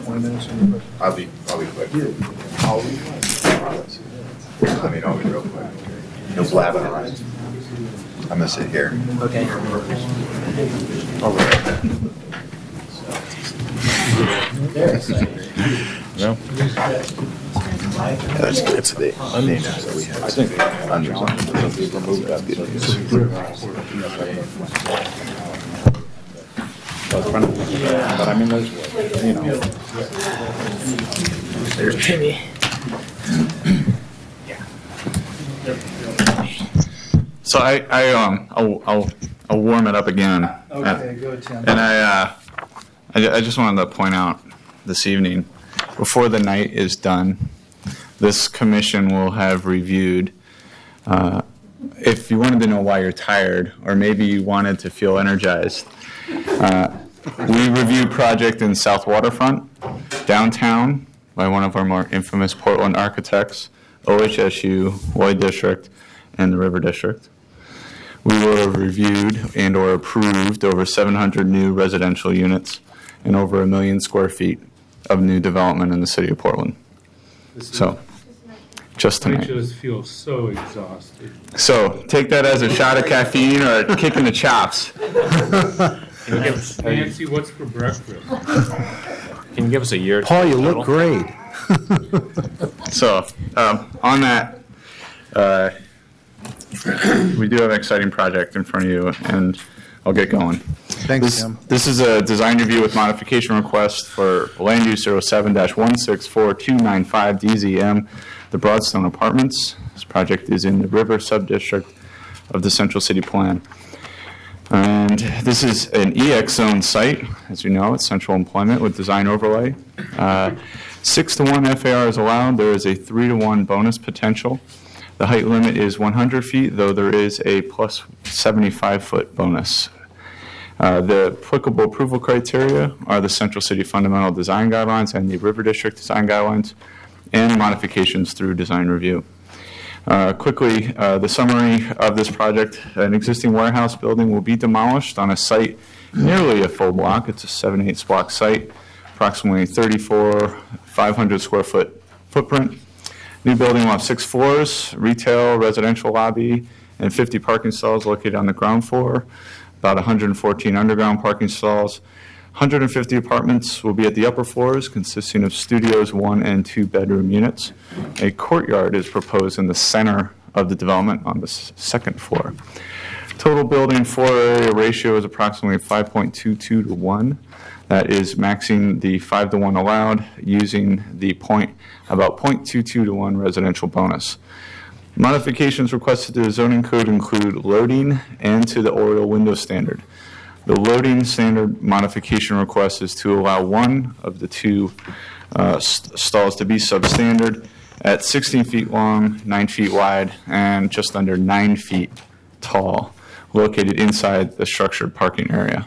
20 minutes on your question? I'll be quick. I mean, I'll be real quick. No blabbing around. I'm gonna sit here. Okay. No. That's good. So the onions that we have. I think onions on remove that. But I mean, there's, you know. There's Timmy. So I'll warm it up again. Okay, go Tim. And I just wanted to point out this evening, before the night is done, this commission will have reviewed. If you wanted to know why you're tired, or maybe you wanted to feel energized, we reviewed project in South Waterfront, downtown, by one of our more infamous Portland architects, OHSU, Lloyd District, and the River District. We will have reviewed and or approved over 700 new residential units and over 1 million square feet of new development in the city of Portland. So, just tonight. I just feel so exhausted. So, take that as a shot of caffeine or a kick in the chops. Nancy, what's for breakfast? Can you give us a year? Paul, you look great. So, on that, we do have an exciting project in front of you, and I'll get going. Thanks, Tim. This is a design review with modification request for land use 07-164295 DZM, the Broadstone Apartments. This project is in the River Subdistrict of the Central City Plan. And this is an EX zone site. As you know, it's central employment with design overlay. 6-to-1 FAR is allowed. There is a 3-to-1 bonus potential. The height limit is 100 feet, though there is a plus 75-foot bonus. The applicable approval criteria are the Central City Fundamental Design Guidelines and the River District Design Guidelines, and modifications through design review. Quickly, the summary of this project: an existing warehouse building will be demolished on a site nearly a full block. It's a 7/8 block site, approximately 500 square foot footprint. New building will have 6 floors, retail, residential lobby, and 50 parking stalls located on the ground floor, about 114 underground parking stalls. 150 apartments will be at the upper floors, consisting of studios, 1 and 2 bedroom units. A courtyard is proposed in the center of the development on the second floor. Total building floor area ratio is approximately 5.22 to 1. That is maxing the 5-to-1 allowed, using the about 0.22 to 1 residential bonus. Modifications requested to the zoning code include loading and to the Oriole window standard. The loading standard modification request is to allow one of the 2 stalls to be substandard at 16 feet long, 9 feet wide, and just under 9 feet tall, located inside the structured parking area.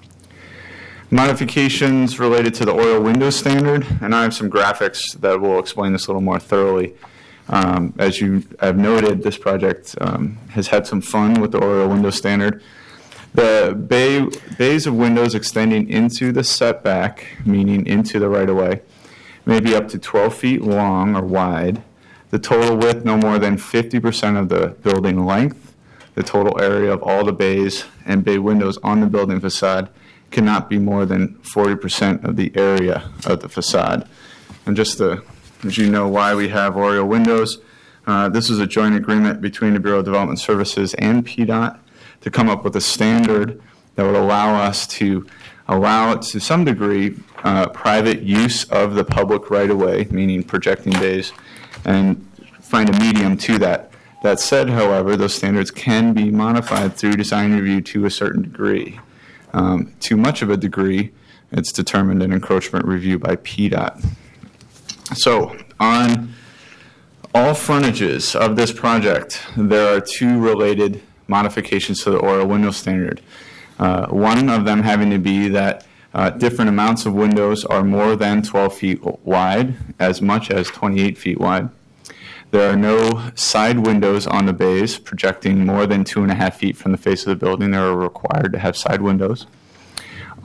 Modifications related to the Oriole window standard, and I have some graphics that will explain this a little more thoroughly. As you have noted, this project has had some fun with the Oriole window standard. The bays of windows extending into the setback, meaning into the right-of-way, may be up to 12 feet long or wide. The total width no more than 50% of the building length. The total area of all the bays and bay windows on the building facade cannot be more than 40% of the area of the facade. And just to, as you know, why we have Oriole windows, this is a joint agreement between the Bureau of Development Services and PDOT to come up with a standard that would allow us to allow, to some degree, private use of the public right-of-way, meaning projecting bays, and find a medium to that. That said, however, those standards can be modified through design review to a certain degree. Too much of a degree, it's determined in encroachment review by PDOT. So, on all frontages of this project, there are 2 related modifications to the Oriole window standard. One of them having to be that different amounts of windows are more than 12 feet wide, as much as 28 feet wide. There are no side windows on the bays projecting more than 2.5 feet from the face of the building. They are required to have side windows.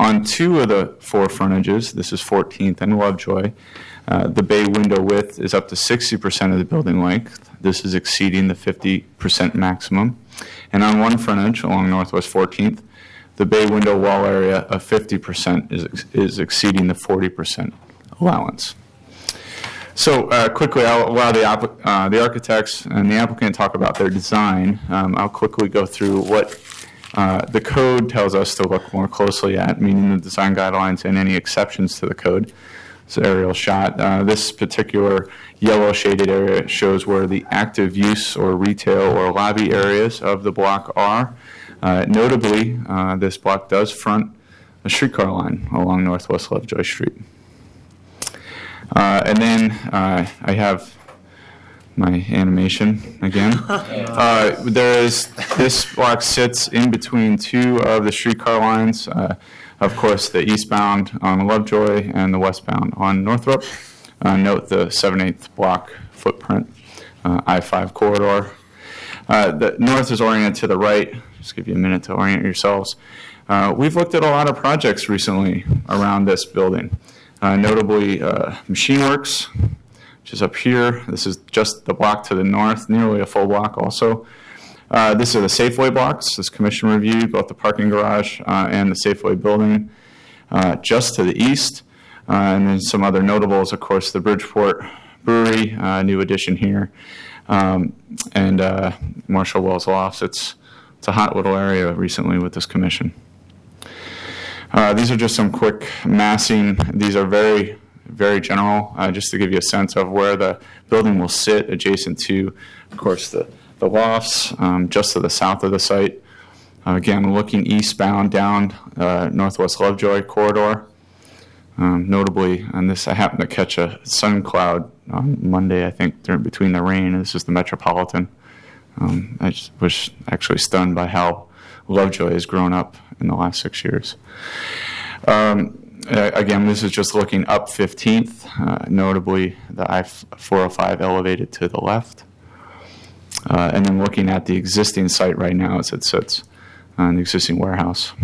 On 2 of the 4 frontages, this is 14th and Lovejoy, the bay window width is up to 60% of the building length. This is exceeding the 50% maximum. And on 1 frontage along Northwest 14th, the bay window wall area of 50% is exceeding the 40% allowance. So quickly, I'll allow the architects and the applicant talk about their design. I'll quickly go through what the code tells us to look more closely at, meaning the design guidelines and any exceptions to the code. It's an aerial shot. This particular yellow shaded area shows where the active use or retail or lobby areas of the block are. Notably, this block does front a streetcar line along Northwest Lovejoy Street. And then I have my animation again. This block sits in between 2 of the streetcar lines. Of course, the eastbound on Lovejoy and the westbound on Northrop. Note the 7/8 block footprint, I-5 corridor. The north is oriented to the right. Just give you a minute to orient yourselves. We've looked at a lot of projects recently around this building. Notably, Machine Works, which is up here. This is just the block to the north, nearly a full block also. This are the Safeway blocks. This commission reviewed both the parking garage and the Safeway building just to the east. And then some other notables, of course, the Bridgeport Brewery, new addition here, and Marshall Wells Lofts. It's a hot little area recently with this commission. These are just some quick massing. These are very, very general, just to give you a sense of where the building will sit adjacent to, of course, the lofts just to the south of the site. Again, looking eastbound down Northwest Lovejoy corridor. Notably, on this, I happened to catch a sun cloud on Monday, I think, between the rain. This is the Metropolitan. I just was actually stunned by how Lovejoy has grown up in the last 6 years. Again, this is just looking up 15th, notably the I-405 elevated to the left. And then looking at the existing site right now as it sits on the existing warehouse.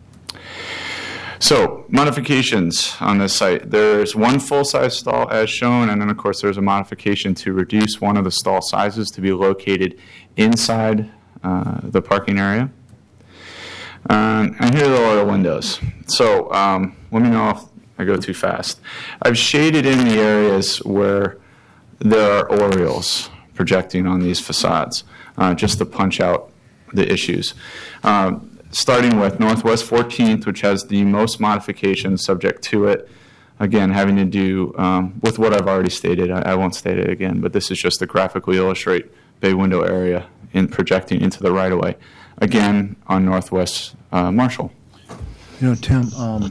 So, modifications on this site. There's 1 full-size stall as shown, and then of course there's a modification to reduce one of the stall sizes to be located inside the parking area. And here are the windows. So let me know if I go too fast. I've shaded in the areas where there are Orioles projecting on these facades, just to punch out the issues. Starting with Northwest 14th, which has the most modifications subject to it. Again, having to do with what I've already stated. I won't state it again, but this is just to graphically illustrate bay window area in projecting into the right-of-way. Again, on Northwest Marshall. You know, Tim,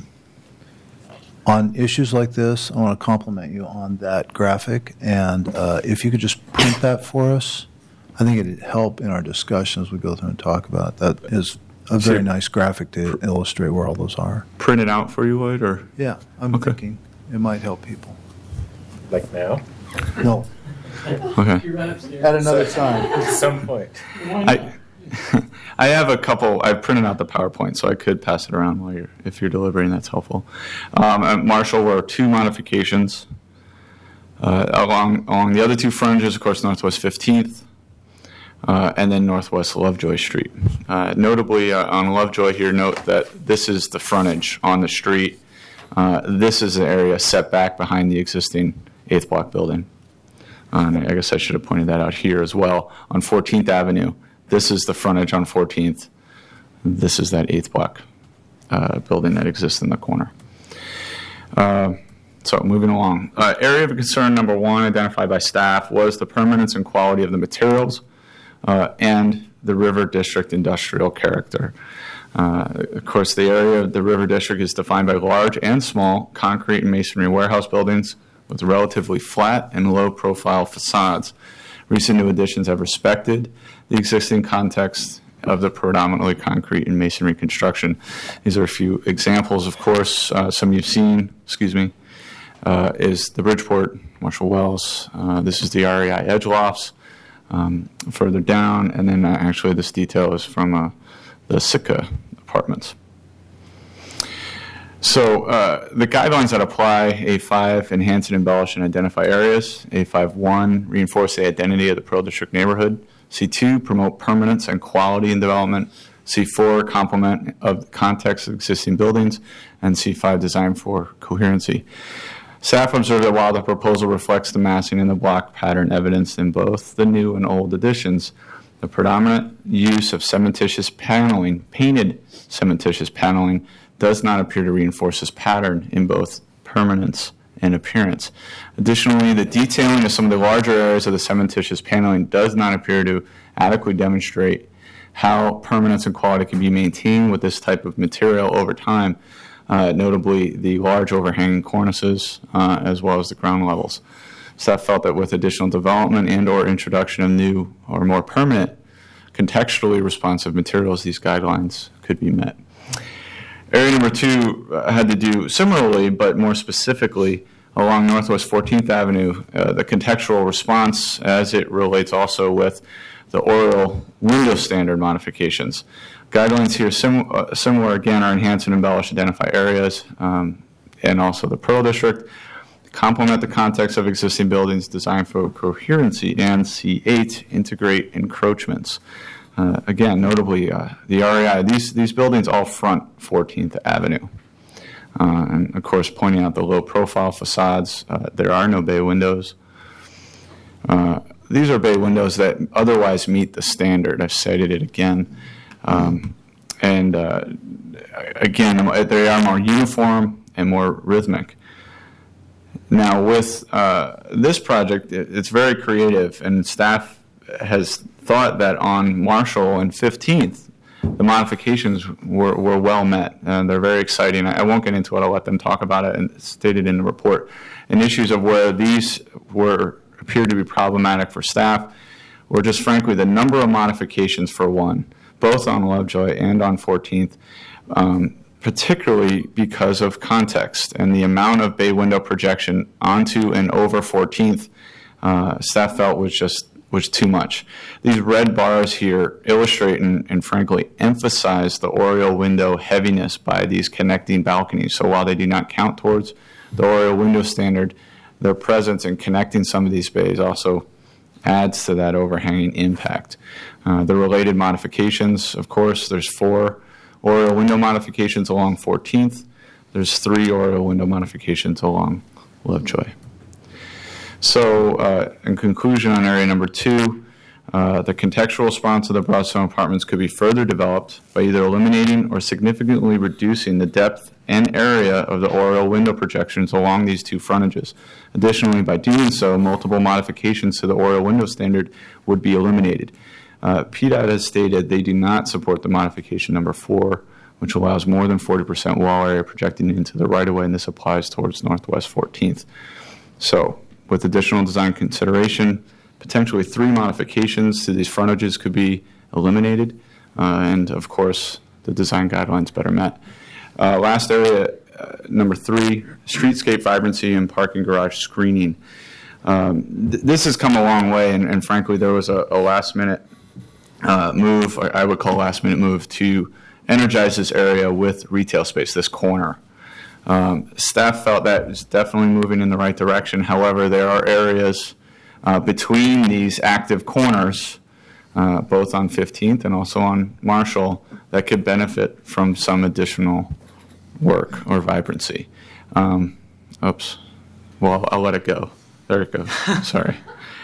on issues like this, I want to compliment you on that graphic, and if you could just print that for us, I think it'd help in our discussion as we go through and talk about it. That is a very nice graphic to illustrate where all those are. Print it out for you, Lloyd, or? Yeah, I'm thinking it might help people. Like now? No, Okay. at another time. At some point. I have a couple. I've printed out the PowerPoint, so I could pass it around while if you're delivering. That's helpful. At Marshall, were 2 modifications along the other 2 frontages. Of course, Northwest 15th, and then Northwest Lovejoy Street. Notably, on Lovejoy here, note that this is the frontage on the street. This is the area set back behind the existing 8th block building. I guess I should have pointed that out here as well. On 14th Avenue, this is the frontage on 14th. This is that 8th block building that exists in the corner. So moving along. Area of concern number 1 identified by staff was the permanence and quality of the materials and the River District industrial character. Of course, the area of the River District is defined by large and small concrete and masonry warehouse buildings with relatively flat and low-profile facades. Recent new additions have respected the existing context of the predominantly concrete and masonry construction. These are a few examples, of course. Some you've seen, is the Bridgeport, Marshall Wells. This is the REI Edge Lofts further down, and then actually this detail is from the Sitka apartments. So the guidelines that apply, A5, enhance and embellish and identify areas. A5.1, reinforce the identity of the Pearl District neighborhood. C2, promote permanence and quality in development. C4, complement of the context of existing buildings. And C5, design for coherency. Staff observed that while the proposal reflects the massing and the block pattern evidenced in both the new and old additions, the predominant use of cementitious paneling, painted cementitious paneling, does not appear to reinforce this pattern in both permanence and appearance. Additionally, the detailing of some of the larger areas of the cementitious paneling does not appear to adequately demonstrate how permanence and quality can be maintained with this type of material over time, notably the large overhanging cornices as well as the ground levels. Staff felt that with additional development and or introduction of new or more permanent, contextually responsive materials, these guidelines could be met. Area number 2 had to do similarly, but more specifically, along Northwest 14th Avenue, the contextual response as it relates also with the Oriole window standard modifications. Guidelines here similar again are enhance and embellish, identify areas, and also the Pearl District. Complement the context of existing buildings, design for coherency, and C8, integrate encroachments. Again, notably, the REI, these buildings all front 14th Avenue. And, of course, pointing out the low-profile facades, there are no bay windows. These are bay windows that otherwise meet the standard. I've cited it again. Again, they are more uniform and more rhythmic. Now, with this project, it's very creative, and staff has thought that on Marshall and 15th, the modifications were well met, and they're very exciting. I won't get into it. I'll let them talk about it, and it's stated in the report. And issues of where these appeared to be problematic for staff were just frankly the number of modifications for one, both on Lovejoy and on 14th, particularly because of context and the amount of bay window projection onto and over 14th, staff felt was too much. These red bars here illustrate and frankly emphasize the Oriole window heaviness by these connecting balconies. So while they do not count towards the Oriole window standard, their presence in connecting some of these bays also adds to that overhanging impact. The related modifications, of course, there's 4 Oriole window modifications along 14th. There's 3 Oriole window modifications along Lovejoy. So, in conclusion on area number 2, the contextual response of the Broadstone Apartments could be further developed by either eliminating or significantly reducing the depth and area of the Oriole window projections along these 2 frontages. Additionally, by doing so, multiple modifications to the Oriole window standard would be eliminated. PDOT has stated they do not support the modification number 4, which allows more than 40% wall area projecting into the right-of-way, and this applies towards Northwest 14th. So, with additional design consideration, potentially 3 modifications to these frontages could be eliminated, and of course, the design guidelines better met. Last area, number 3, streetscape vibrancy and parking garage screening. This has come a long way, and frankly, there was a last-minute move, or I would call last-minute move, to energize this area with retail space, this corner. Staff felt that is definitely moving in the right direction. However, there are areas between these active corners, both on 15th and also on Marshall, that could benefit from some additional work or vibrancy. Oops. Well, I'll let it go. There it goes. Sorry.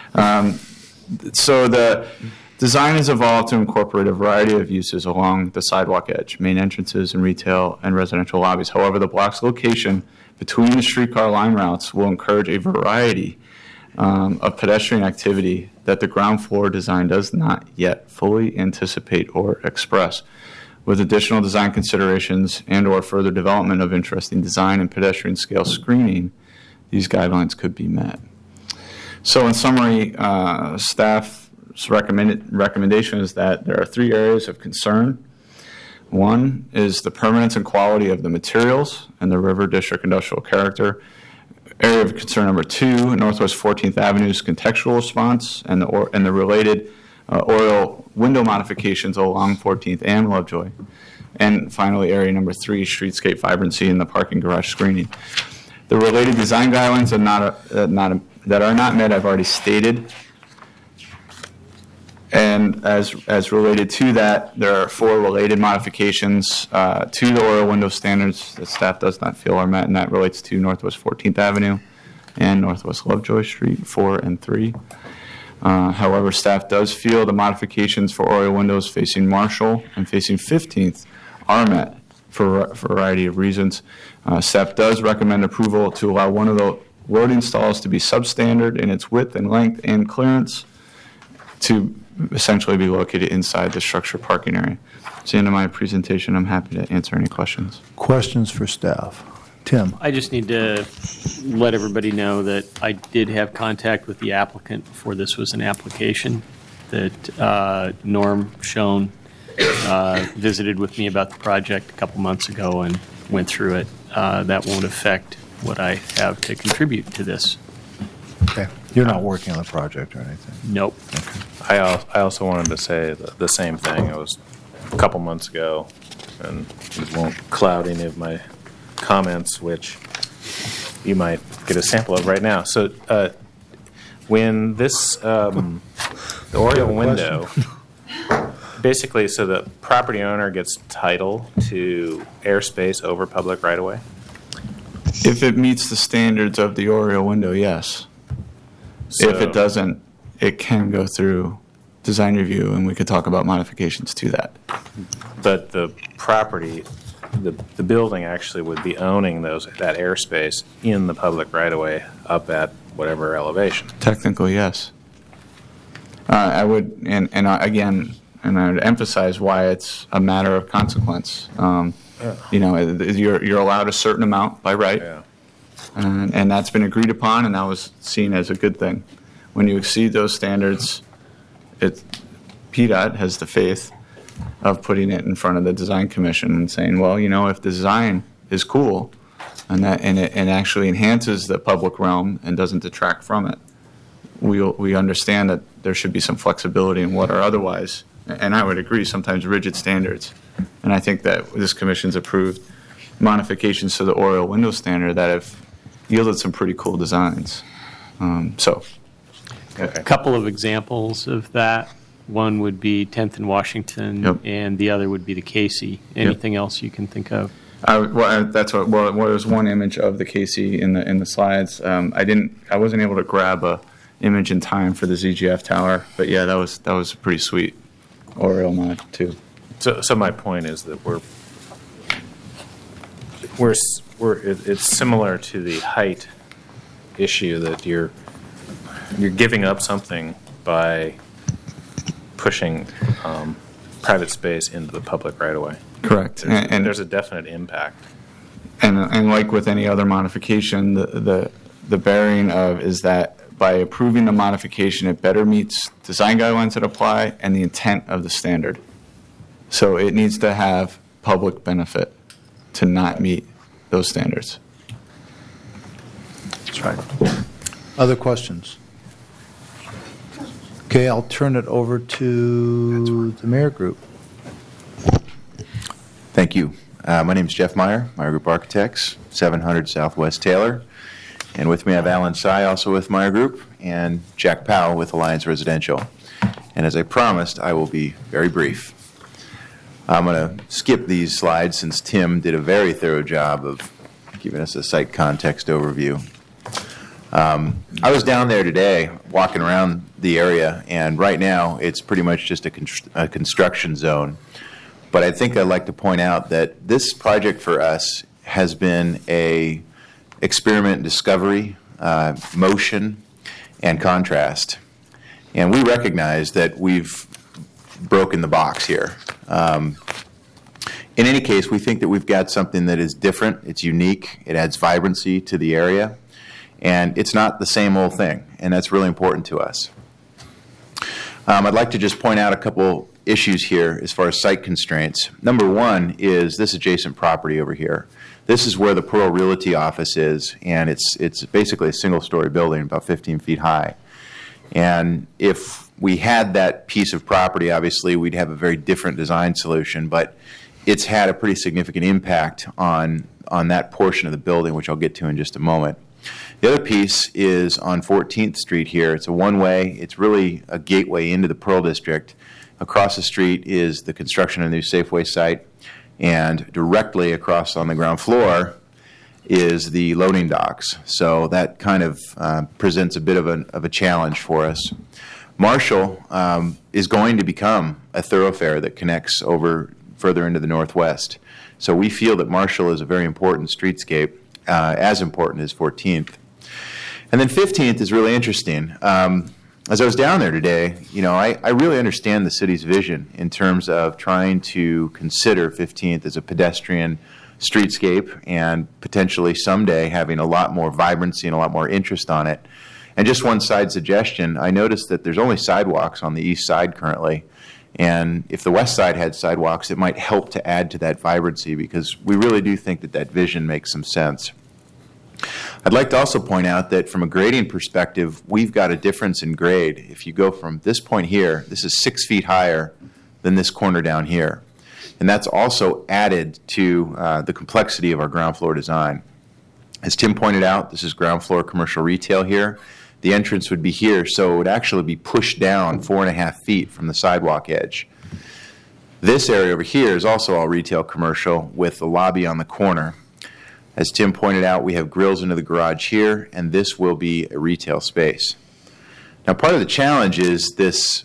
So the design has evolved to incorporate a variety of uses along the sidewalk edge, main entrances and retail and residential lobbies. However, the block's location between the streetcar line routes will encourage a variety of pedestrian activity that the ground floor design does not yet fully anticipate or express. With additional design considerations and or further development of interesting design and pedestrian scale screening, these guidelines could be met. So in summary, staff's recommendation is that there are 3 areas of concern. One is the permanence and quality of the materials and the River District industrial character. Area of concern number 2, Northwest 14th Avenue's contextual response and the related Oriole window modifications along 14th and Lovejoy. And finally, area number 3, streetscape vibrancy and the parking garage screening. The related design guidelines that are not met, I've already stated. And as related to that, there are 4 related modifications to the Oriole window standards that staff does not feel are met, and that relates to Northwest 14th Avenue and Northwest Lovejoy Street, 4 and 3. However, staff does feel the modifications for Oriole windows facing Marshall and facing 15th are met for a variety of reasons. Staff does recommend approval to allow one of the loading stalls to be substandard in its width and length and clearance to essentially be located inside the structure parking area. That's the end of my presentation. I'm happy to answer any questions. Questions for staff? Tim? I just need to let everybody know that I did have contact with the applicant before this was an application, that Norm Schoen visited with me about the project a couple months ago and went through it. That won't affect what I have to contribute to this. Okay. You're not working on the project or anything? Nope. I also wanted to say the same thing. It was a couple months ago, and it won't cloud any of my comments, which you might get a sample of right now. So when this, the Oriole window, basically, so the property owner gets title to airspace over public right-of-way? If it meets the standards of the Oriole window, yes. If it doesn't, it can go through design review, and we could talk about modifications to that. But the property, the building actually would be owning that airspace in the public right-of-way up at whatever elevation. Technically, yes. I would, and again, and I would emphasize why it's a matter of consequence. You know, you're allowed a certain amount by right. Yeah. And that's been agreed upon, and that was seen as a good thing. When you exceed those standards, PDOT has the faith of putting it in front of the design commission and saying, well, you know, if the design is cool and it actually enhances the public realm and doesn't detract from it, we understand that there should be some flexibility in what are otherwise, and I would agree, sometimes rigid standards. And I think that this commission's approved modifications to the Oriole window standard that have yielded some pretty cool designs. A couple of examples of that. One would be 10th and Washington, Yep. and the other would be the Casey. Anything else you can think of? There's one image of the Casey in the slides. I wasn't able to grab a image in time for the ZGF tower, but yeah, that was a pretty sweet Oriole mod too. So my point is that it's similar to the height issue, that you're giving up something by pushing private space into the public right away. Correct. And there's a definite impact. And like with any other modification, the bearing of is that by approving the modification, it better meets design guidelines that apply and the intent of the standard. So it needs to have public benefit to not meet those standards. That's right. Other questions? Okay, I'll turn it over to the Mayor Group. Thank you. My name is Jeff Meyer, Meyer Group Architects, 700 Southwest Taylor. And with me I have Alan Tsai, also with Meyer Group, and Jack Powell with Alliance Residential. And as I promised, I will be very brief. I'm going to skip these slides since Tim did a very thorough job of giving us a site context overview. I was down there today walking around the area, and right now it's pretty much just a construction zone. But I think I'd like to point out that this project for us has been a experiment discovery, motion, and contrast. And we recognize that we've broken the box here. In any case, we think that we've got something that is different, it's unique, it adds vibrancy to the area, and it's not the same old thing, and that's really important to us. I'd like to just point out a couple issues here as far as site constraints. Number one is this adjacent property over here. This is where the Pearl Realty office is, and it's basically a single-story building, about 15 feet high. And if we had that piece of property, obviously we'd have a very different design solution. But it's had a pretty significant impact on that portion of the building, which I'll get to in just a moment. The other piece is on 14th Street here. It's a one-way. It's really a gateway into the Pearl District. Across the street is the construction of a new Safeway site, and directly across on the ground floor is the loading docks. So that kind of presents a bit of a challenge for us. Marshall is going to become a thoroughfare that connects over further into the northwest. So we feel that Marshall is a very important streetscape, as important as 14th. And then 15th is really interesting. As I was down there today, I really understand the city's vision in terms of trying to consider 15th as a pedestrian streetscape and potentially someday having a lot more vibrancy and a lot more interest on it. And just one side suggestion, I noticed that there's only sidewalks on the east side currently. And if the west side had sidewalks, it might help to add to that vibrancy, because we really do think that that vision makes some sense. I'd like to also point out that from a grading perspective, we've got a difference in grade. If you go from this point here, this is 6 feet higher than this corner down here. And that's also added to the complexity of our ground floor design. As Tim pointed out, this is ground floor commercial retail here. The entrance would be here, so it would actually be pushed down 4.5 feet from the sidewalk edge. This area over here is also all retail commercial with the lobby on the corner. As Tim pointed out, we have grills into the garage here, and this will be a retail space. Now, part of the challenge is this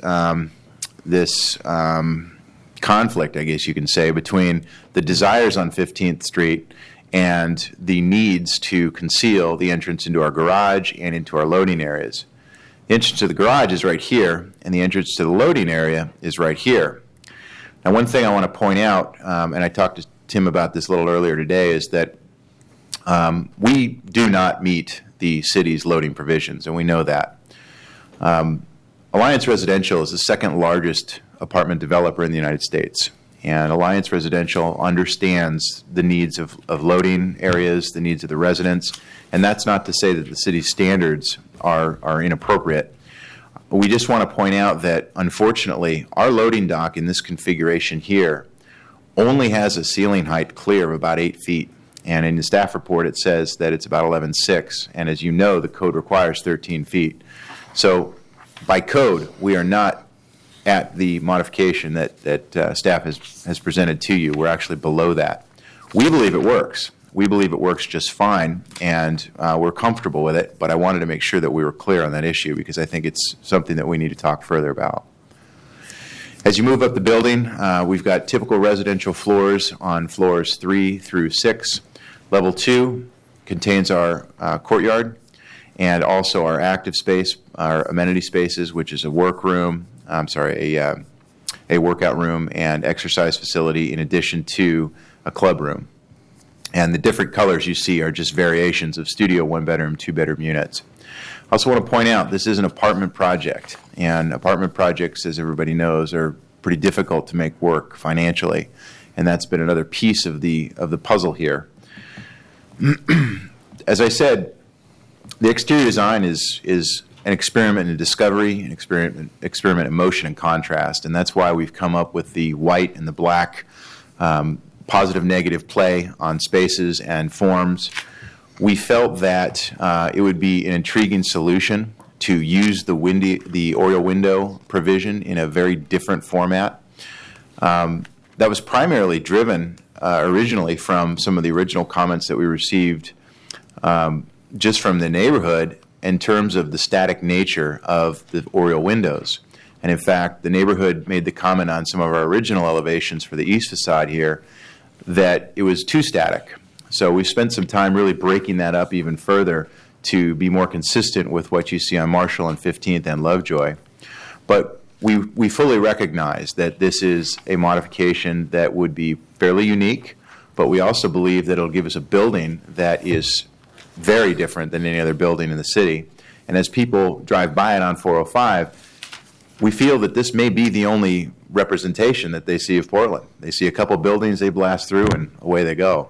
conflict, I guess you can say, between the desires on 15th Street and the needs to conceal the entrance into our garage and into our loading areas. The entrance to the garage is right here, and the entrance to the loading area is right here. Now, one thing I want to point out, and I talked to Tim about this a little earlier today, is that we do not meet the city's loading provisions, and we know that. Alliance Residential is the second largest apartment developer in the United States. And Alliance Residential understands the needs of loading areas, the needs of the residents, and that's not to say that the city's standards are inappropriate. We just want to point out that, unfortunately, our loading dock in this configuration here only has a ceiling height clear of about 8 feet. And in the staff report, it says that it's about 11.6. And as you know, the code requires 13 feet. So by code, we are not at the modification that staff has presented to you. We're actually below that. We believe it works. We believe it works just fine, and we're comfortable with it, but I wanted to make sure that we were clear on that issue, because I think it's something that we need to talk further about. As you move up the building, we've got typical residential floors on floors 3 through 6. Level 2 contains our courtyard and also our active space, our amenity spaces, which is a workout room and exercise facility, in addition to a club room. And the different colors you see are just variations of studio 1-bedroom, 2-bedroom units. I also want to point out this is an apartment project, and apartment projects, as everybody knows, are pretty difficult to make work financially, and that's been another piece of the puzzle here. As I said, the exterior design is an experiment in discovery, an experiment in motion and contrast, and that's why we've come up with the white and the black positive-negative play on spaces and forms. We felt that it would be an intriguing solution to use the Oriole window provision in a very different format. That was primarily driven originally from some of the original comments that we received just from the neighborhood in terms of the static nature of the Oriole windows. And in fact, the neighborhood made the comment on some of our original elevations for the east facade here that it was too static. So we spent some time really breaking that up even further to be more consistent with what you see on Marshall and 15th and Lovejoy. But we fully recognize that this is a modification that would be fairly unique, but we also believe that it'll give us a building that is very different than any other building in the city. And as people drive by it on 405, we feel that this may be the only representation that they see of Portland. They see a couple buildings they blast through, and away they go.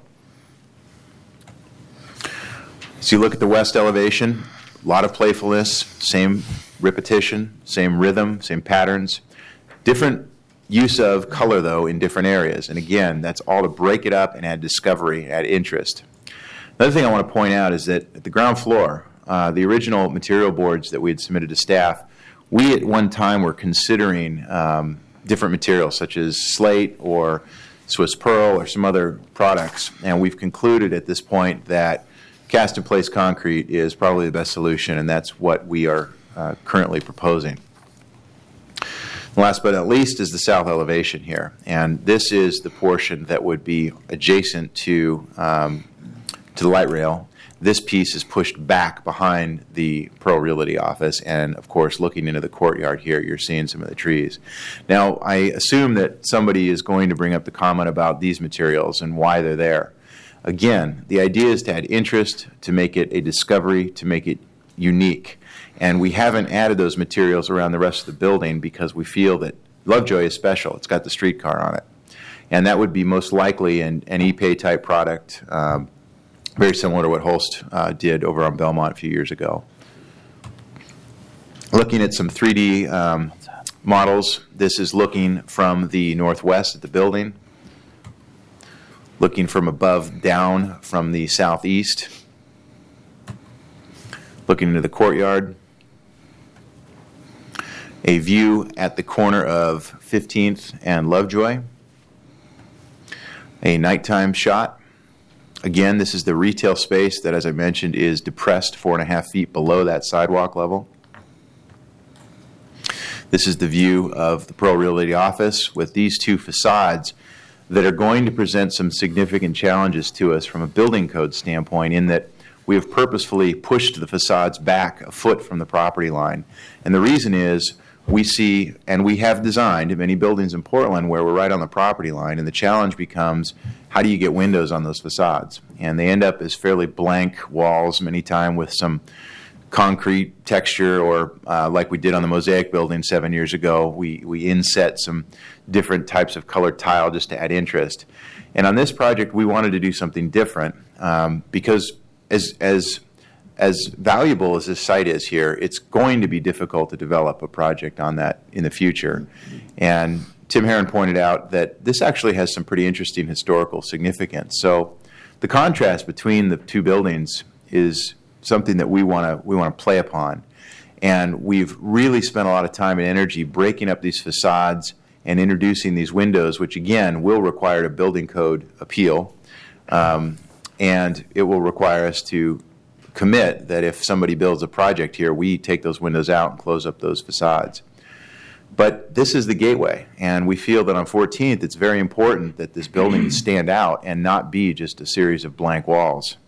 So you look at the west elevation, a lot of playfulness, same repetition, same rhythm, same patterns, different use of color, though, in different areas. And again, that's all to break it up and add discovery, add interest. Another thing I want to point out is that at the ground floor, the original material boards that we had submitted to staff, we at one time were considering different materials such as slate or Swiss Pearl or some other products. And we've concluded at this point that cast-in-place concrete is probably the best solution, and that's what we are currently proposing. Last but not least is the south elevation here, and this is the portion that would be adjacent to the light rail. This piece is pushed back behind the Pearl Realty office, and of course, looking into the courtyard here, you're seeing some of the trees. Now, I assume that somebody is going to bring up the comment about these materials and why they're there. Again, the idea is to add interest, to make it a discovery, to make it unique. And we haven't added those materials around the rest of the building because we feel that Lovejoy is special. It's got the streetcar on it. And that would be most likely an Ipe type product, very similar to what Holst did over on Belmont a few years ago. Looking at some 3D models, this is looking from the northwest at the building, looking from above down from the southeast, looking into the courtyard, a view at the corner of 15th and Lovejoy, a nighttime shot. Again, this is the retail space that, as I mentioned, is depressed 4.5 feet below that sidewalk level. This is the view of the Pearl Realty office with these two facades that are going to present some significant challenges to us from a building code standpoint, in that we have purposefully pushed the facades back a foot from the property line. And the reason is we see, and we have designed many buildings in Portland where we're right on the property line, and the challenge becomes, how do you get windows on those facades? And they end up as fairly blank walls many times with some concrete texture, or like we did on the Mosaic building 7 years ago, we inset some different types of colored tile just to add interest. And on this project, we wanted to do something different because as valuable as this site is here, it's going to be difficult to develop a project on that in the future. And Tim Herron pointed out that this actually has some pretty interesting historical significance. So the contrast between the two buildings is something that we want to play upon. And we've really spent a lot of time and energy breaking up these facades and introducing these windows, which again will require a building code appeal. And it will require us to commit that if somebody builds a project here, we take those windows out and close up those facades. But this is the gateway, and we feel that on 14th it's very important that this building stand out and not be just a series of blank walls.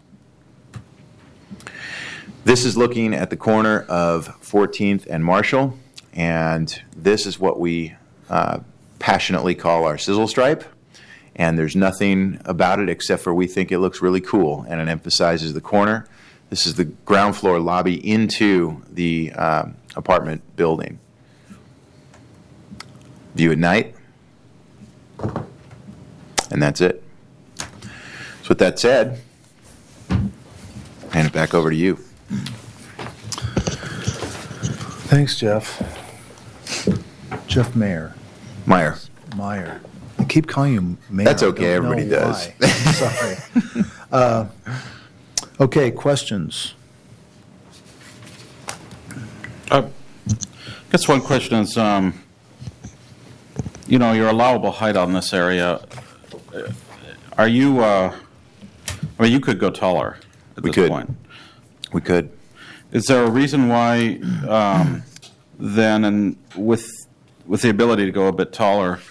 This is looking at the corner of 14th and Marshall, and this is what we passionately call our sizzle stripe. And there's nothing about it except for we think it looks really cool, and it emphasizes the corner. This is the ground floor lobby into the apartment building. View at night. And that's it. So with that said, hand it back over to you. Thanks, Jeff. Jeff Meyer. Meyer. I keep calling you Mayor. That's okay, I don't everybody know does. why. Sorry. Okay, questions? I guess one question is, your allowable height on this area, are you, you could go taller at this point. We could. Is there a reason why then, and with the ability to go a bit taller,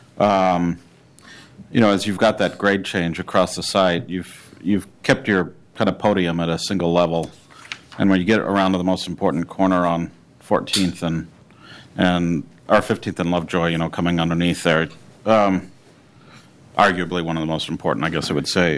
as you've got that grade change across the site, you've kept your kind of podium at a single level, and when you get around to the most important corner on 14th and or 15th and Lovejoy, coming underneath there, arguably one of the most important, I guess I would say,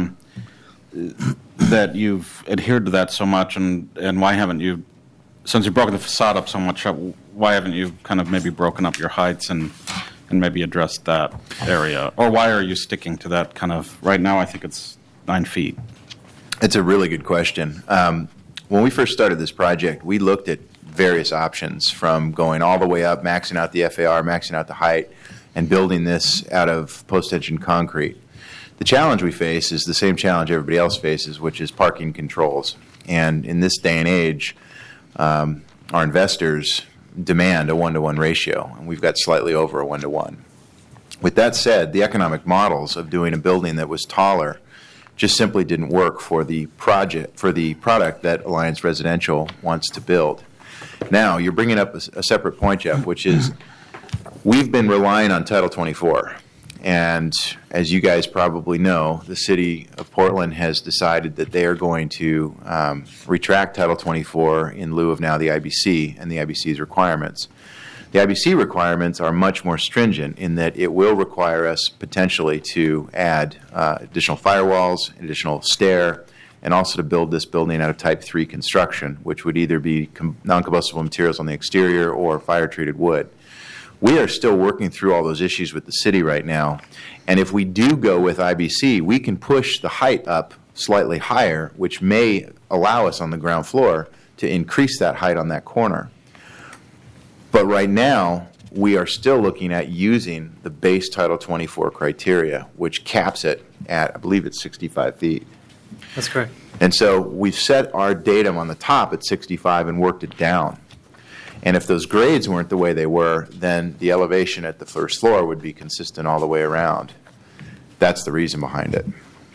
that you've adhered to that so much, and why haven't you, since you've broken the facade up so much, why haven't you kind of maybe broken up your heights and maybe addressed that area? Or why are you sticking to that kind of, right now I think it's 9 feet? It's a really good question. When we first started this project, we looked at various options, from going all the way up, maxing out the FAR, maxing out the height, and building this out of post-tension concrete. The challenge we face is the same challenge everybody else faces, which is parking controls. And in this day and age, our investors demand a 1-to-1 ratio, and we've got slightly over a 1-to-1. With that said, the economic models of doing a building that was taller just simply didn't work for the product that Alliance Residential wants to build. Now, you're bringing up a separate point, Jeff, which is we've been relying on Title 24. And as you guys probably know, the city of Portland has decided that they are going to retract Title 24 in lieu of now the IBC and the IBC's requirements. The IBC requirements are much more stringent in that it will require us potentially to add additional firewalls, additional stair, and also to build this building out of Type 3 construction, which would either be non-combustible materials on the exterior or fire-treated wood. We are still working through all those issues with the city right now, and if we do go with IBC, we can push the height up slightly higher, which may allow us on the ground floor to increase that height on that corner. But right now, we are still looking at using the base Title 24 criteria, which caps it at, I believe it's 65 feet. That's correct. And so we've set our datum on the top at 65 and worked it down. And if those grades weren't the way they were, then the elevation at the first floor would be consistent all the way around. That's the reason behind it.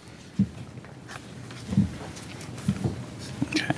Okay.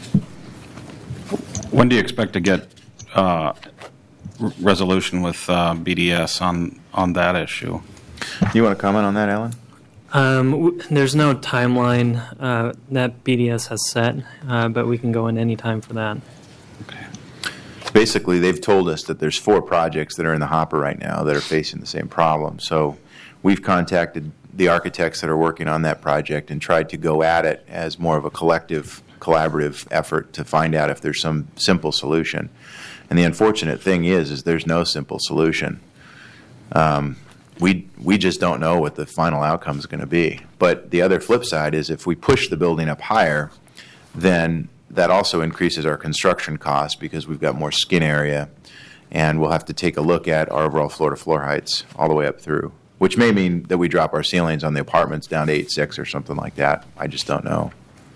When do you expect to get resolution with BDS on that issue? You want to comment on that, Alan? There's no timeline that BDS has set, but we can go in any time for that. Okay. Basically, they've told us that there's 4 projects that are in the hopper right now that are facing the same problem. So we've contacted the architects that are working on that project and tried to go at it as more of a collective, collaborative effort to find out if there's some simple solution. And the unfortunate thing is there's no simple solution. We just don't know what the final outcome is going to be. But the other flip side is if we push the building up higher, then that also increases our construction costs because we've got more skin area, and we'll have to take a look at our overall floor-to-floor heights all the way up through, which may mean that we drop our ceilings on the apartments down to 8.6 or something like that. I just don't know.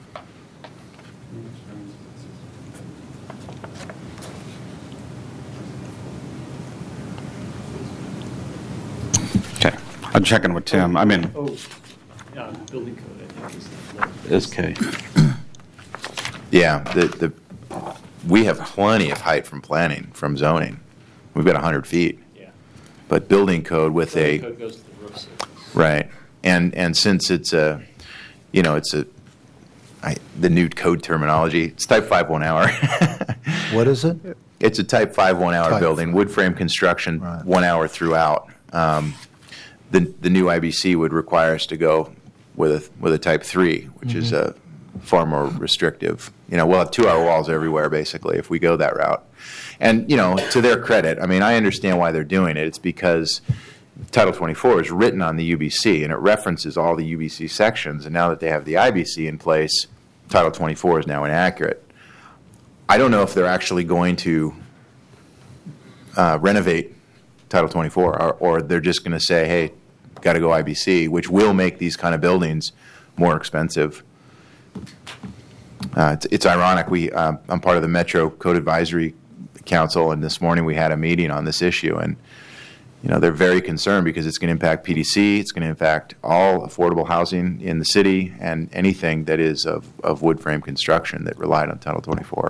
Okay. I'm checking with Tim. I mean, Yeah, building code, I think, is the okay. Yeah, we have plenty of height from planning, from zoning. We've got 100 feet. Yeah. But building code with Building code goes to the roof surface. right, and since it's the new code terminology, it's Type 5 1 hour. What is it? It's a Type 5 1 hour Type building, 5. wood frame construction, Right. 1 hour throughout. The new IBC would require us to go with a Type 3, which is a far more restrictive. We'll have 2-hour walls everywhere, basically, if we go that route. And, to their credit, I mean, I understand why they're doing it. It's because Title 24 is written on the UBC, and it references all the UBC sections. And now that they have the IBC in place, Title 24 is now inaccurate. I don't know if they're actually going to renovate Title 24, or they're just going to say, hey, got to go IBC, which will make these kind of buildings more expensive. It's ironic. I'm part of the Metro Code Advisory Council, and this morning we had a meeting on this issue, and they're very concerned because it's going to impact PDC, it's going to impact all affordable housing in the city, and anything that is of wood frame construction that relied on Title 24.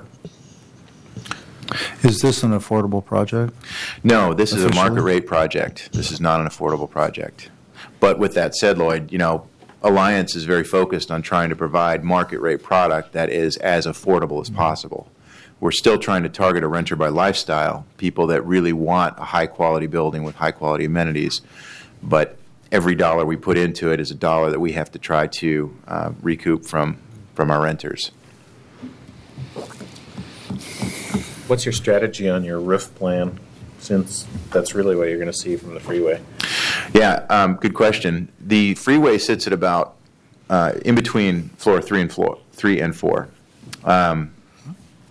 Is this an affordable project? No, this is a Officially? market rate project. This is not an affordable project. But with that said, Lloyd, Alliance is very focused on trying to provide market rate product that is as affordable as possible. We're still trying to target a renter by lifestyle, people that really want a high quality building with high quality amenities. But every dollar we put into it is a dollar that we have to try to recoup from our renters. What's your strategy on your roof plan, since that's really what you're going to see from the freeway? Yeah, good question. The freeway sits at about in between floor 3 and 4.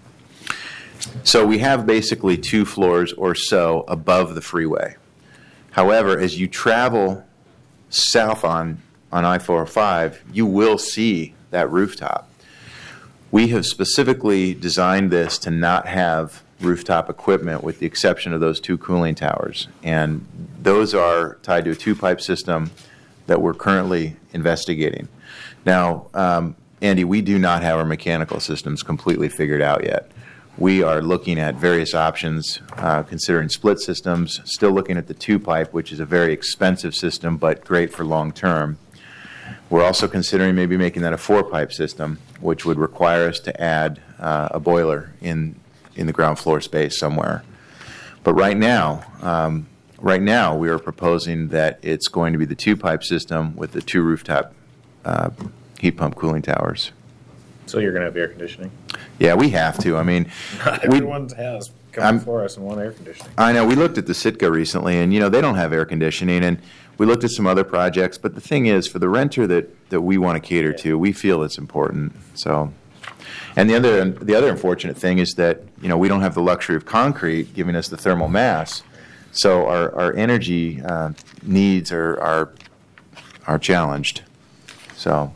So we have basically 2 floors or so above the freeway. However, as you travel south on I-405, you will see that rooftop. We have specifically designed this to not have rooftop equipment with the exception of those 2 cooling towers. And those are tied to a 2-pipe system that we're currently investigating. Now, Andy, we do not have our mechanical systems completely figured out yet. We are looking at various options, considering split systems, still looking at the 2-pipe, which is a very expensive system but great for long term. We're also considering maybe making that a 4-pipe system, which would require us to add a boiler in the ground floor space somewhere. But right now we are proposing that it's going to be the 2-pipe system with the 2 rooftop heat pump cooling towers. So you're going to have air conditioning? Yeah, we have to. I mean, Not everyone has come before us and want air conditioning. I know. We looked at the Sitka recently, and, they don't have air conditioning, and we looked at some other projects. But the thing is, for the renter that we want to cater to, we feel it's important. So, and the other unfortunate thing is that, we don't have the luxury of concrete giving us the thermal mass. So our energy needs are challenged. So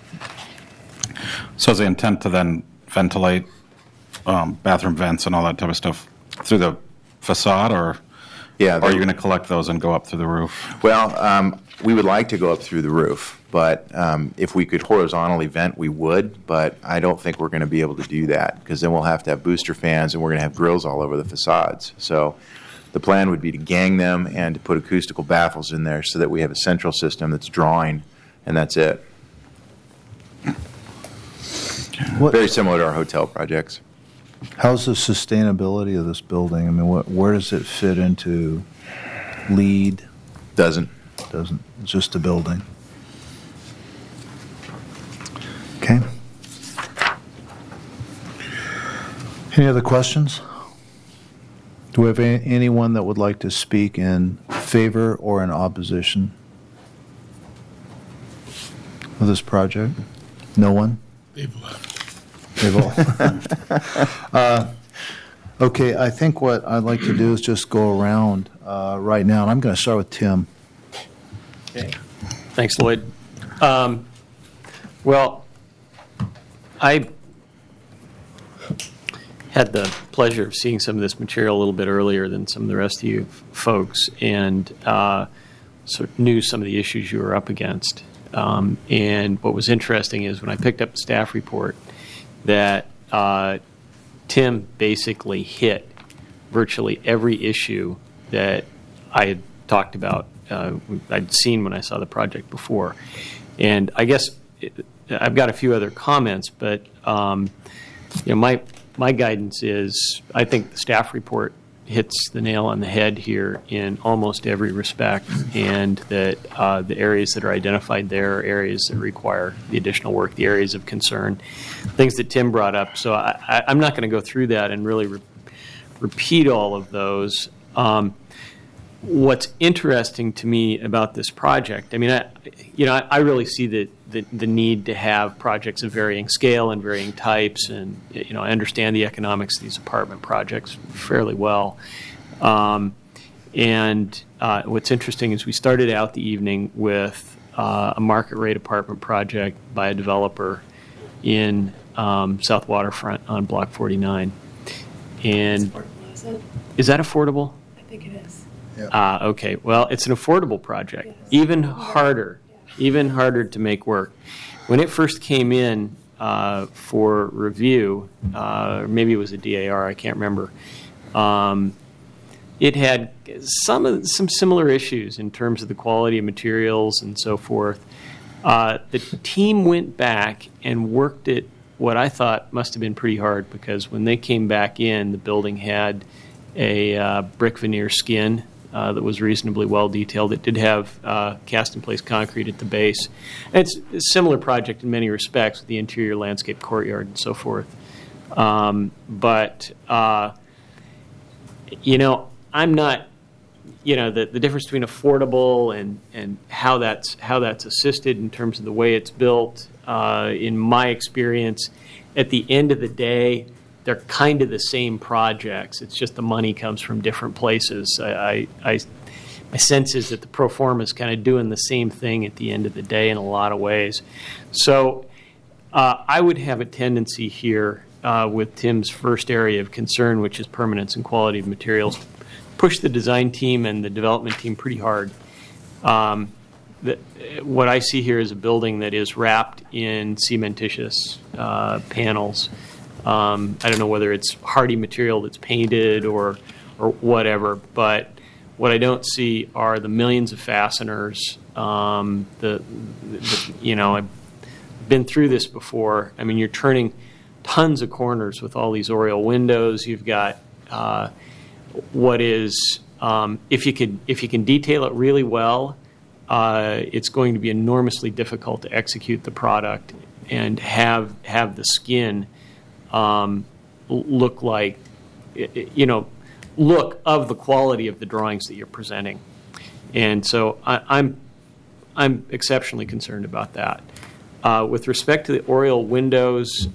is the intent to then ventilate bathroom vents and all that type of stuff through the facade, or are you going to collect those and go up through the roof? Well, we would like to go up through the roof, but if we could horizontally vent, we would, but I don't think we're going to be able to do that because then we'll have to have booster fans and we're going to have grills all over the facades. So the plan would be to gang them and to put acoustical baffles in there so that we have a central system that's drawing, and that's it. Very similar to our hotel projects. How's the sustainability of this building? I mean, where does it fit into LEED? Doesn't. It's just a building. Okay. Any other questions? Do we have anyone that would like to speak in favor or in opposition of this project? No one? They've left. They've all. Okay, I think what I'd like to do is just go around right now, and I'm going to start with Tim. Okay. Thanks, Lloyd. Well, I had the pleasure of seeing some of this material a little bit earlier than some of the rest of you folks, and sort of knew some of the issues you were up against. And what was interesting is when I picked up the staff report that Tim basically hit virtually every issue that I had talked about, I'd seen when I saw the project before. And I guess I've got a few other comments, but my guidance is I think the staff report hits the nail on the head here in almost every respect, and that the areas that are identified there are areas that require the additional work, the areas of concern, things that Tim brought up. So I'm not going to go through that and really repeat all of those. What's interesting to me about this project, I mean, I really see the need to have projects of varying scale and varying types, and I understand the economics of these apartment projects fairly well. And what's interesting is we started out the evening with a market rate apartment project by a developer in South Waterfront on Block 49. And is that affordable? I think it is. Okay. Well, it's an affordable project. Yes. Even harder to make work. When it first came in for review, or maybe it was a DAR, I can't remember. It had some similar issues in terms of the quality of materials and so forth. The team went back and worked it. What I thought must have been pretty hard, because when they came back in, the building had a brick veneer skin that was reasonably well detailed. It did have cast-in-place concrete at the base. And it's a similar project in many respects with the interior landscape courtyard and so forth. But I'm not, the difference between affordable and how that's assisted in terms of the way it's built, in my experience, at the end of the day, they're kind of the same projects. It's just the money comes from different places. my sense is that the pro forma is kind of doing the same thing at the end of the day in a lot of ways. So I would have a tendency here with Tim's first area of concern, which is permanence and quality of materials, push the design team and the development team pretty hard. What I see here is a building that is wrapped in cementitious panels. I don't know whether it's hardy material that's painted or whatever, but what I don't see are the millions of fasteners. I've been through this before. I mean, you're turning tons of corners with all these Oriole windows. You've got what is, if you can detail it really well, it's going to be enormously difficult to execute the product and have the skin look like, look of the quality of the drawings that you're presenting. And so I'm exceptionally concerned about that. With respect to the Oriole windows,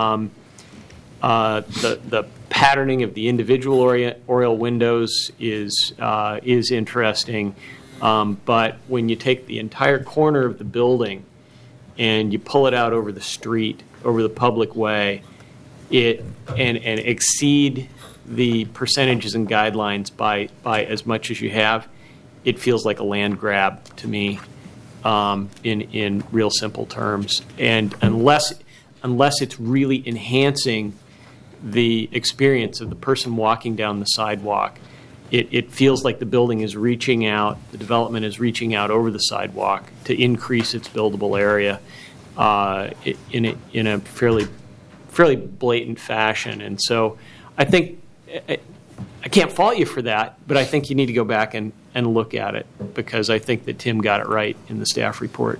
the patterning of the individual Oriole windows is interesting. But when you take the entire corner of the building and you pull it out over the street, over the public way, and exceed the percentages and guidelines by as much as you have, it feels like a land grab to me, in real simple terms. And unless it's really enhancing the experience of the person walking down the sidewalk, it feels like the building is reaching out, the development is reaching out over the sidewalk to increase its buildable area in a fairly blatant fashion. And so I think I can't fault you for that, but I think you need to go back and look at it, because I think that Tim got it right in the staff report.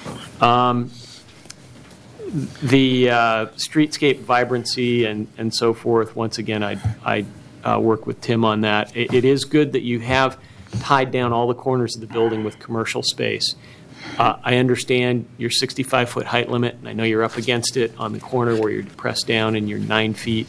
The streetscape vibrancy and so forth, once again, I work with Tim on that. It is good that you have tied down all the corners of the building with commercial space. I understand your 65-foot height limit, and I know you're up against it on the corner where you're pressed down and you're 9 feet.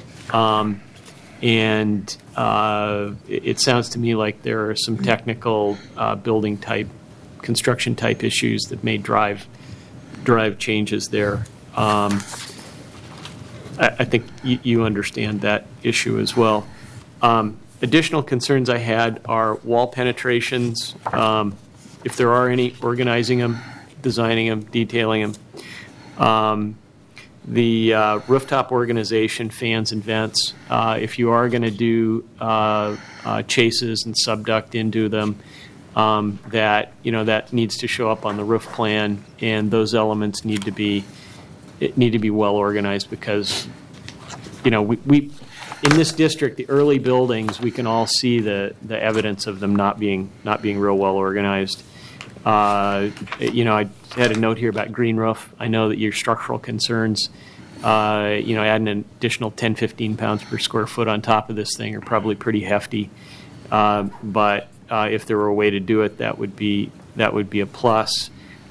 And it sounds to me like there are some technical building type, construction type issues that may drive changes there. I think you understand that issue as well. Additional concerns I had are wall penetrations. If there are any, organizing them, designing them, detailing them. The rooftop organization, fans and vents. If you are going to do chases and subduct into them, that needs to show up on the roof plan, and those elements need to be well organized, because we in this district, the early buildings, we can all see the evidence of them not being real well organized. I had a note here about green roof. I know that your structural concerns, adding an additional 10, 15 pounds per square foot on top of this thing are probably pretty hefty. But if there were a way to do it, that would be a plus.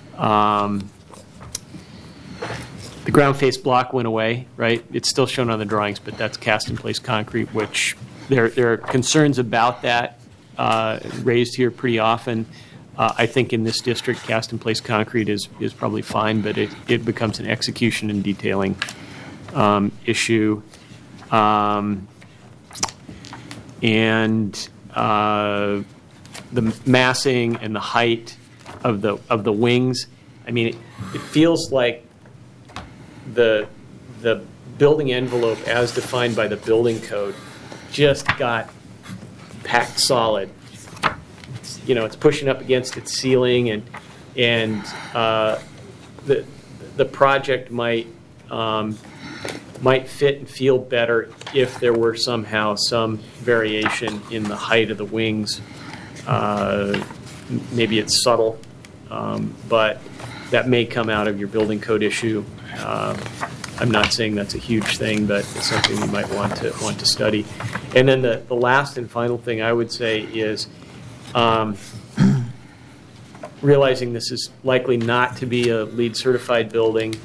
The ground face block went away, right? It's still shown on the drawings, but that's cast in place concrete, which there are concerns about that raised here pretty often. I think in this district, cast in place concrete is probably fine, but it becomes an execution and detailing issue. And the massing and the height of the wings. I mean, it feels like the building envelope as defined by the building code just got packed solid. It's pushing up against its ceiling, and the project might fit and feel better if there were somehow some variation in the height of the wings. Maybe it's subtle, but that may come out of your building code issue. I'm not saying that's a huge thing, but it's something you might want to study. And then the last and final thing I would say is, realizing this is likely not to be a LEED certified building,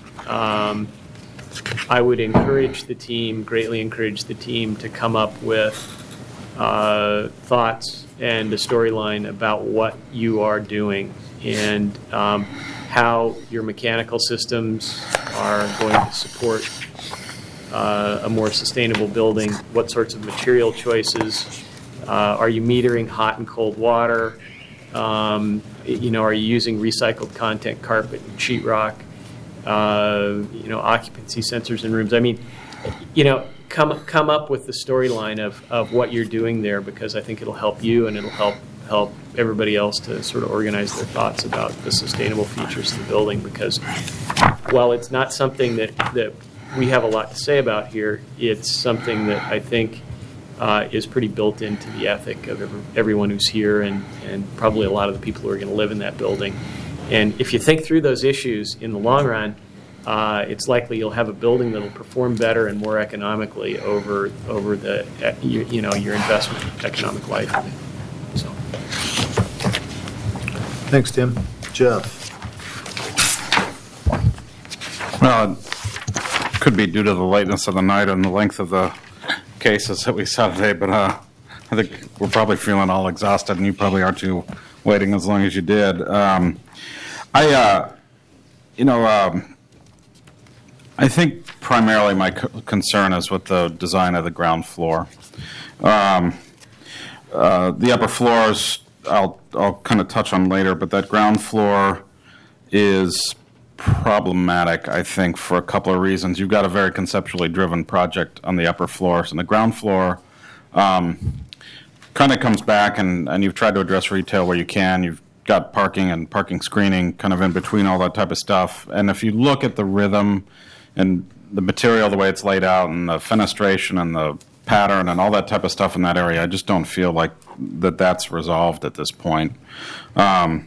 I would greatly encourage the team to come up with thoughts and the storyline about what you are doing and how your mechanical systems are going to support a more sustainable building, what sorts of material choices, are you metering hot and cold water, are you using recycled content carpet and sheetrock, occupancy sensors in rooms. I mean, come up with the storyline of what you're doing there, because I think it'll help you and it'll help everybody else to sort of organize their thoughts about the sustainable features of the building. Because while it's not something that we have a lot to say about here, it's something that I think is pretty built into the ethic of everyone who's here and probably a lot of the people who are going to live in that building. And if you think through those issues in the long run, it's likely you'll have a building that'll perform better and more economically over the your investment economic life of it. So, Thanks, Tim. Jeff? Well, it could be due to the lateness of the night and the length of the cases that we saw today, but I think we're probably feeling all exhausted, and you probably are too, waiting as long as you did. I think primarily my concern is with the design of the ground floor. The upper floors, I'll kind of touch on later, but that ground floor is problematic, I think, for a couple of reasons. You've got a very conceptually driven project on the upper floors, and the ground floor kind of comes back, and you've tried to address retail where you can. You've got parking and parking screening kind of in between all that type of stuff. And if you look at the rhythm and the material, the way it's laid out, and the fenestration and the pattern and all that type of stuff in that area, I just don't feel like that's resolved at this point. I'm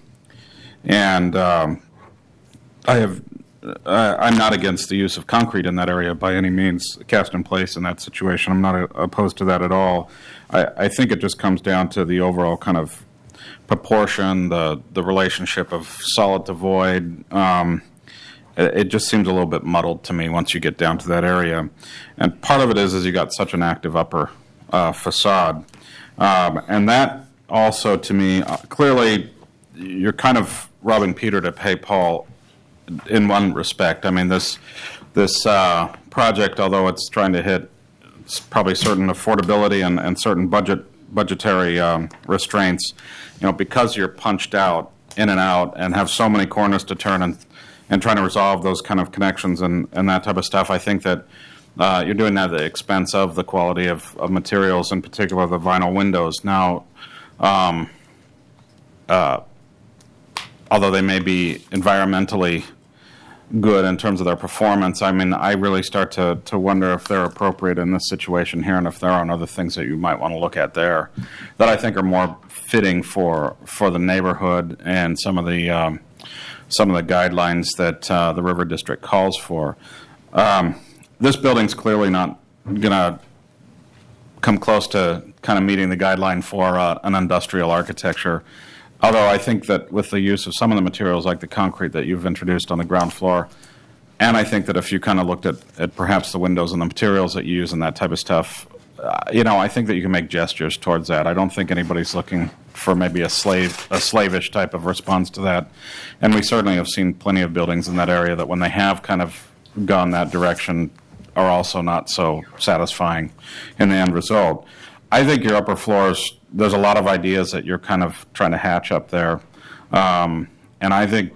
not against the use of concrete in that area by any means, cast in place in that situation. I'm not opposed to that at all. I think it just comes down to the overall kind of proportion, the relationship of solid to void. It just seems a little bit muddled to me once you get down to that area. And part of it is you got such an active upper facade. And that also, to me, clearly you're kind of robbing Peter to pay Paul in one respect. I mean, this project, although it's trying to hit probably certain affordability and certain budgetary restraints, because you're punched out, in and out, and have so many corners to turn and trying to resolve those kind of connections and that type of stuff, I think that you're doing that at the expense of the quality of materials, in particular the vinyl windows. Now, although they may be environmentally good in terms of their performance, I mean, I really start to wonder if they're appropriate in this situation here, and if there aren't other things that you might want to look at there that I think are more fitting for the neighborhood and some of the guidelines that the River District calls for. This building's clearly not going to come close to kind of meeting the guideline for an industrial architecture. Although I think that with the use of some of the materials like the concrete that you've introduced on the ground floor, and I think that if you kind of looked at perhaps the windows and the materials that you use and that type of stuff, I think that you can make gestures towards that. I don't think anybody's looking for maybe a slavish type of response to that. And we certainly have seen plenty of buildings in that area that when they have kind of gone that direction are also not so satisfying in the end result. I think your upper floors, there's a lot of ideas that you're kind of trying to hatch up there. And I think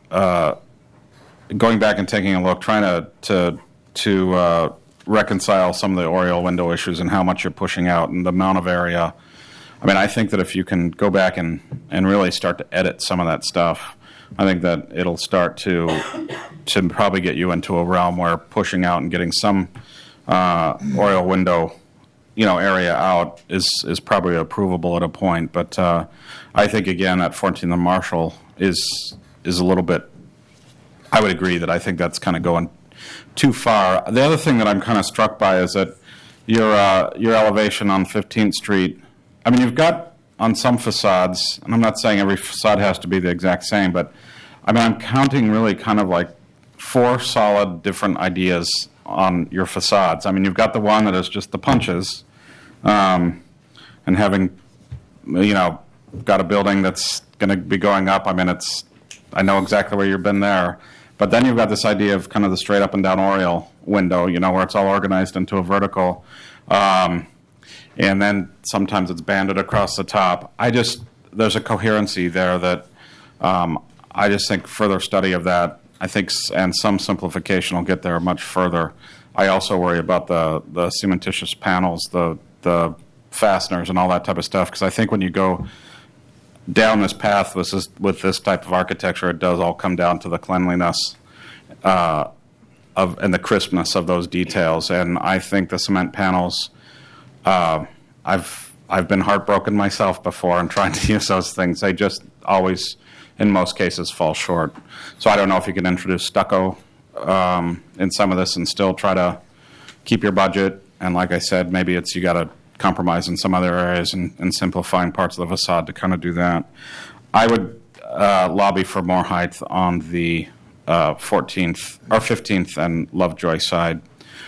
going back and taking a look, trying to reconcile some of the Oriole window issues and how much you're pushing out and the amount of area. I mean, I think that if you can go back and really start to edit some of that stuff, I think that it'll start to probably get you into a realm where pushing out and getting some Oriole window area out is probably approvable at a point. But I think, again, at 14th and Marshall is a little bit, I would agree that I think that's kind of going too far. The other thing that I'm kind of struck by is that your elevation on 15th Street, I mean, you've got on some facades, and I'm not saying every facade has to be the exact same, but I mean, I'm counting really kind of like 4 solid different ideas on your facades. I mean, you've got the one that is just the punches. and having, got a building that's going to be going up. I mean, I know exactly where you've been there. But then you've got this idea of kind of the straight up and down oriel window, where it's all organized into a vertical. And then sometimes it's banded across the top. There's a coherency there that I just think further study of that, I think, and some simplification will get there much further. I also worry about the cementitious panels, the fasteners and all that type of stuff, because I think when you go down this path with this type of architecture, it does all come down to the cleanliness and the crispness of those details. And I think the cement panels, I've been heartbroken myself before in trying to use those things. They just always, in most cases, fall short. So I don't know if you can introduce stucco in some of this and still try to keep your budget. And like I said, maybe you got to compromise in some other areas and simplifying parts of the facade to kind of do that. I would lobby for more height on the 14th or 15th and Lovejoy side.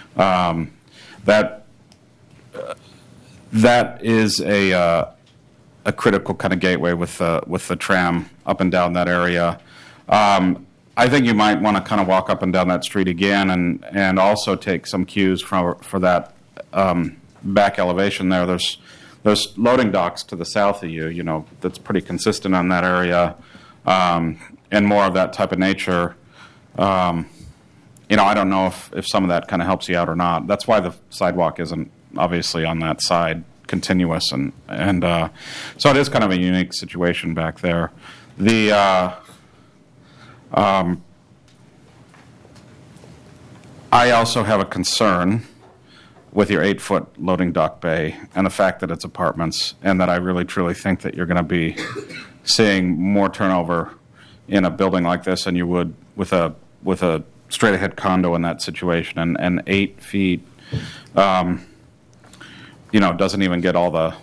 That is a critical kind of gateway with the tram up and down that area. I think you might want to kind of walk up and down that street again and also take some cues for that back elevation there. There's loading docks to the south of you, that's pretty consistent on that area, and more of that type of nature. I don't know if some of that kind of helps you out or not. That's why the sidewalk isn't obviously on that side continuous, and so it is kind of a unique situation back there. I also have a concern with your 8-foot loading dock bay and the fact that it's apartments, and that I really truly think that you're going to be seeing more turnover in a building like this than you would with a straight ahead condo in that situation. And 8 feet, doesn't even get all the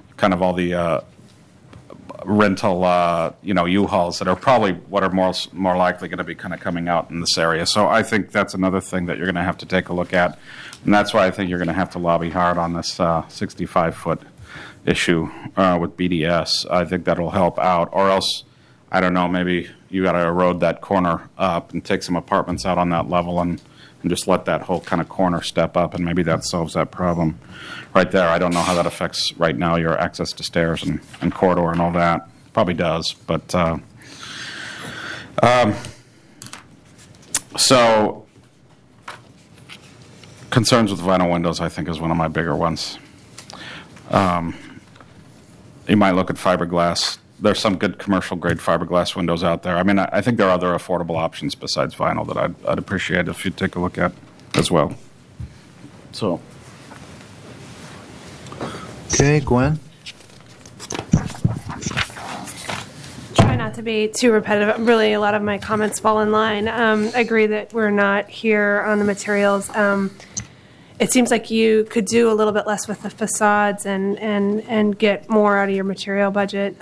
rental, U-Hauls that are probably what are more likely going to be kind of coming out in this area. So I think that's another thing that you're going to have to take a look at. And that's why I think you're going to have to lobby hard on this 65-foot issue with BDS. I think that'll help out. Or else, I don't know, maybe you got to erode that corner up and take some apartments out on that level and just let that whole kind of corner step up, and maybe that solves that problem right there. I don't know how that affects right now your access to stairs and corridor and all that. Probably does, but so concerns with vinyl windows, I think, is one of my bigger ones. You might look at fiberglass. There's some good commercial grade fiberglass windows out there. I mean, I think there are other affordable options besides vinyl that I'd appreciate if you'd take a look at as well. So. Okay, Gwen? Try not to be too repetitive. Really, a lot of my comments fall in line. I agree that we're not here on the materials. It seems like you could do a little bit less with the facades and get more out of your material budget.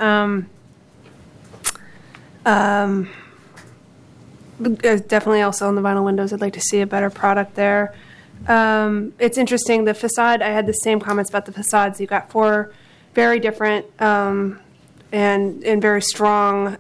Definitely also on the vinyl windows, I'd like to see a better product there. It's interesting, the facade, I had the same comments about the facades. You've got 4 very different and very strong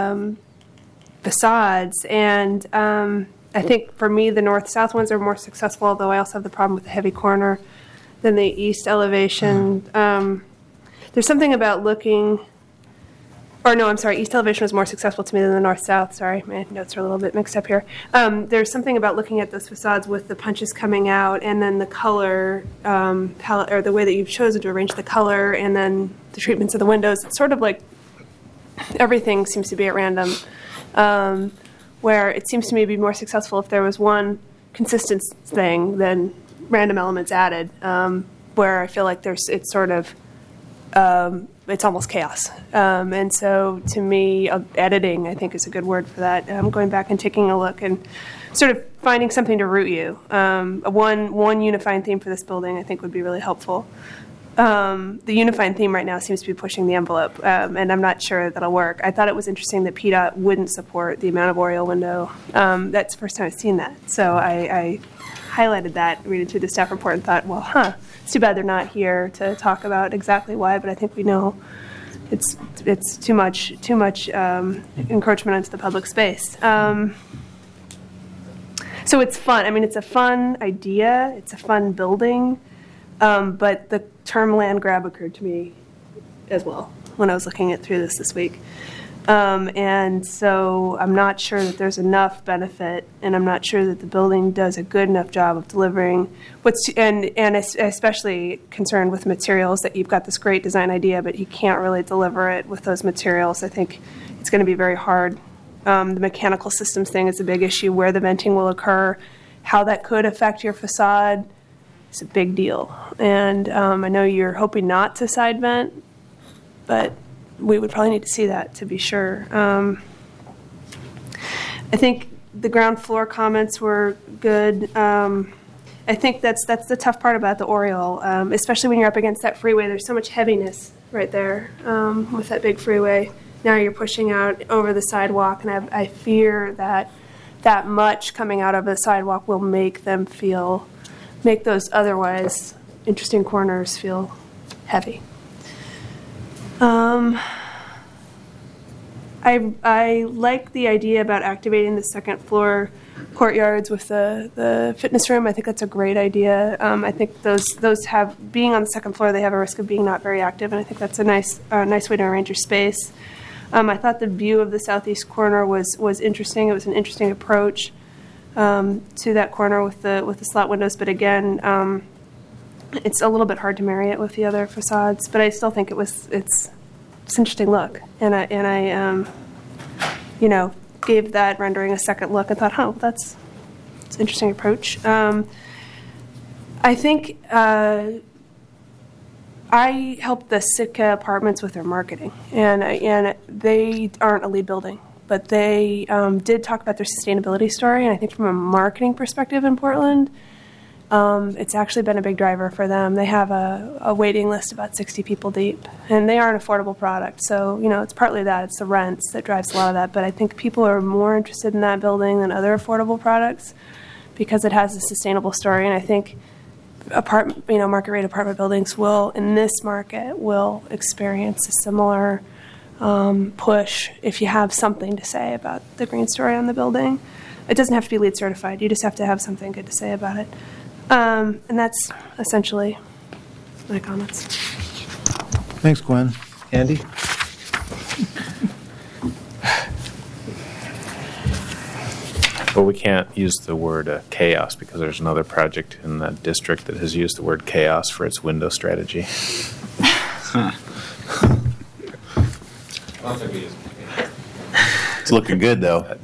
facades. And I think for me, the north-south ones are more successful, although I also have the problem with the heavy corner than the east elevation. There's something about looking, east elevation was more successful to me than the north-south. Sorry, my notes are a little bit mixed up here. There's something about looking at those facades with the punches coming out and then the color palette, or the way that you've chosen to arrange the color and then the treatments of the windows. It's sort of like everything seems to be at random. Where it seems to me to be more successful if there was one consistent thing than random elements added, where I feel like it's sort of, it's almost chaos. And so to me, editing, I think, is a good word for that. Going back and taking a look and sort of finding something to root you. One unifying theme for this building, I think, would be really helpful. The unifying theme right now seems to be pushing the envelope, and I'm not sure that'll work. I thought it was interesting that PDOT wouldn't support the amount of oriel window. That's the first time I've seen that. So I highlighted that, reading through the staff report, and thought, well, It's too bad they're not here to talk about exactly why, but I think we know it's too much encroachment into the public space. So it's fun. I mean, it's a fun idea. It's a fun building, but the term land grab occurred to me as well when I was looking through this week. And so I'm not sure that there's enough benefit, and I'm not sure that the building does a good enough job of delivering and especially concerned with materials, that you've got this great design idea, but you can't really deliver it with those materials. I think it's going to be very hard. The mechanical systems thing is a big issue, where the venting will occur, how that could affect your facade. It's a big deal. And I know you're hoping not to side vent, but we would probably need to see that to be sure. I think the ground floor comments were good. I think that's the tough part about the Oriole, especially when you're up against that freeway. There's so much heaviness right there with that big freeway. Now you're pushing out over the sidewalk, and I fear that much coming out of the sidewalk will make those otherwise interesting corners feel heavy. I like the idea about activating the second floor courtyards with the fitness room. I think that's a great idea. I think those have, being on the second floor, they have a risk of being not very active, and I think that's a nice way to arrange your space. I thought the view of the southeast corner was interesting. It was an interesting approach to that corner with the slot windows, but again, it's a little bit hard to marry it with the other facades. But I still think it's an interesting look, and I gave that rendering a second look and thought, it's an interesting approach. I think I helped the Sitka Apartments with their marketing, and they aren't a LEED building, but they did talk about their sustainability story, and I think from a marketing perspective in Portland, it's actually been a big driver for them. They have a waiting list about 60 people deep, and they are an affordable product. So, it's partly that. It's the rents that drives a lot of that. But I think people are more interested in that building than other affordable products because it has a sustainable story. And I think market rate apartment buildings in this market will experience a similar push if you have something to say about the green story on the building. It doesn't have to be LEED certified. You just have to have something good to say about it. And that's essentially my comments. Thanks, Gwen. Andy? Well, we can't use the word chaos because there's another project in that district that has used the word chaos for its window strategy. It's looking good, though.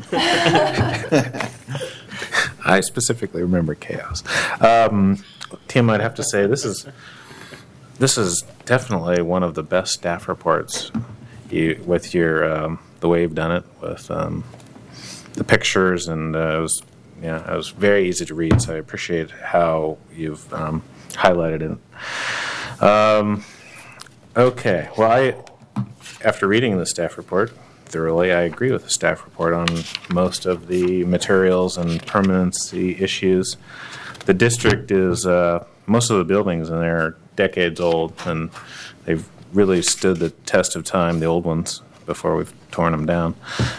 I specifically remember chaos. Tim, I'd have to say this is definitely one of the best staff reports with your the way you've done it with the pictures, and it was very easy to read. So I appreciate how you've highlighted it. Okay, well, after reading the staff report thoroughly, I agree with the staff report on most of the materials and permanency issues. The district is, most of the buildings in there are decades old, and they've really stood the test of time, the old ones, before we've torn them down.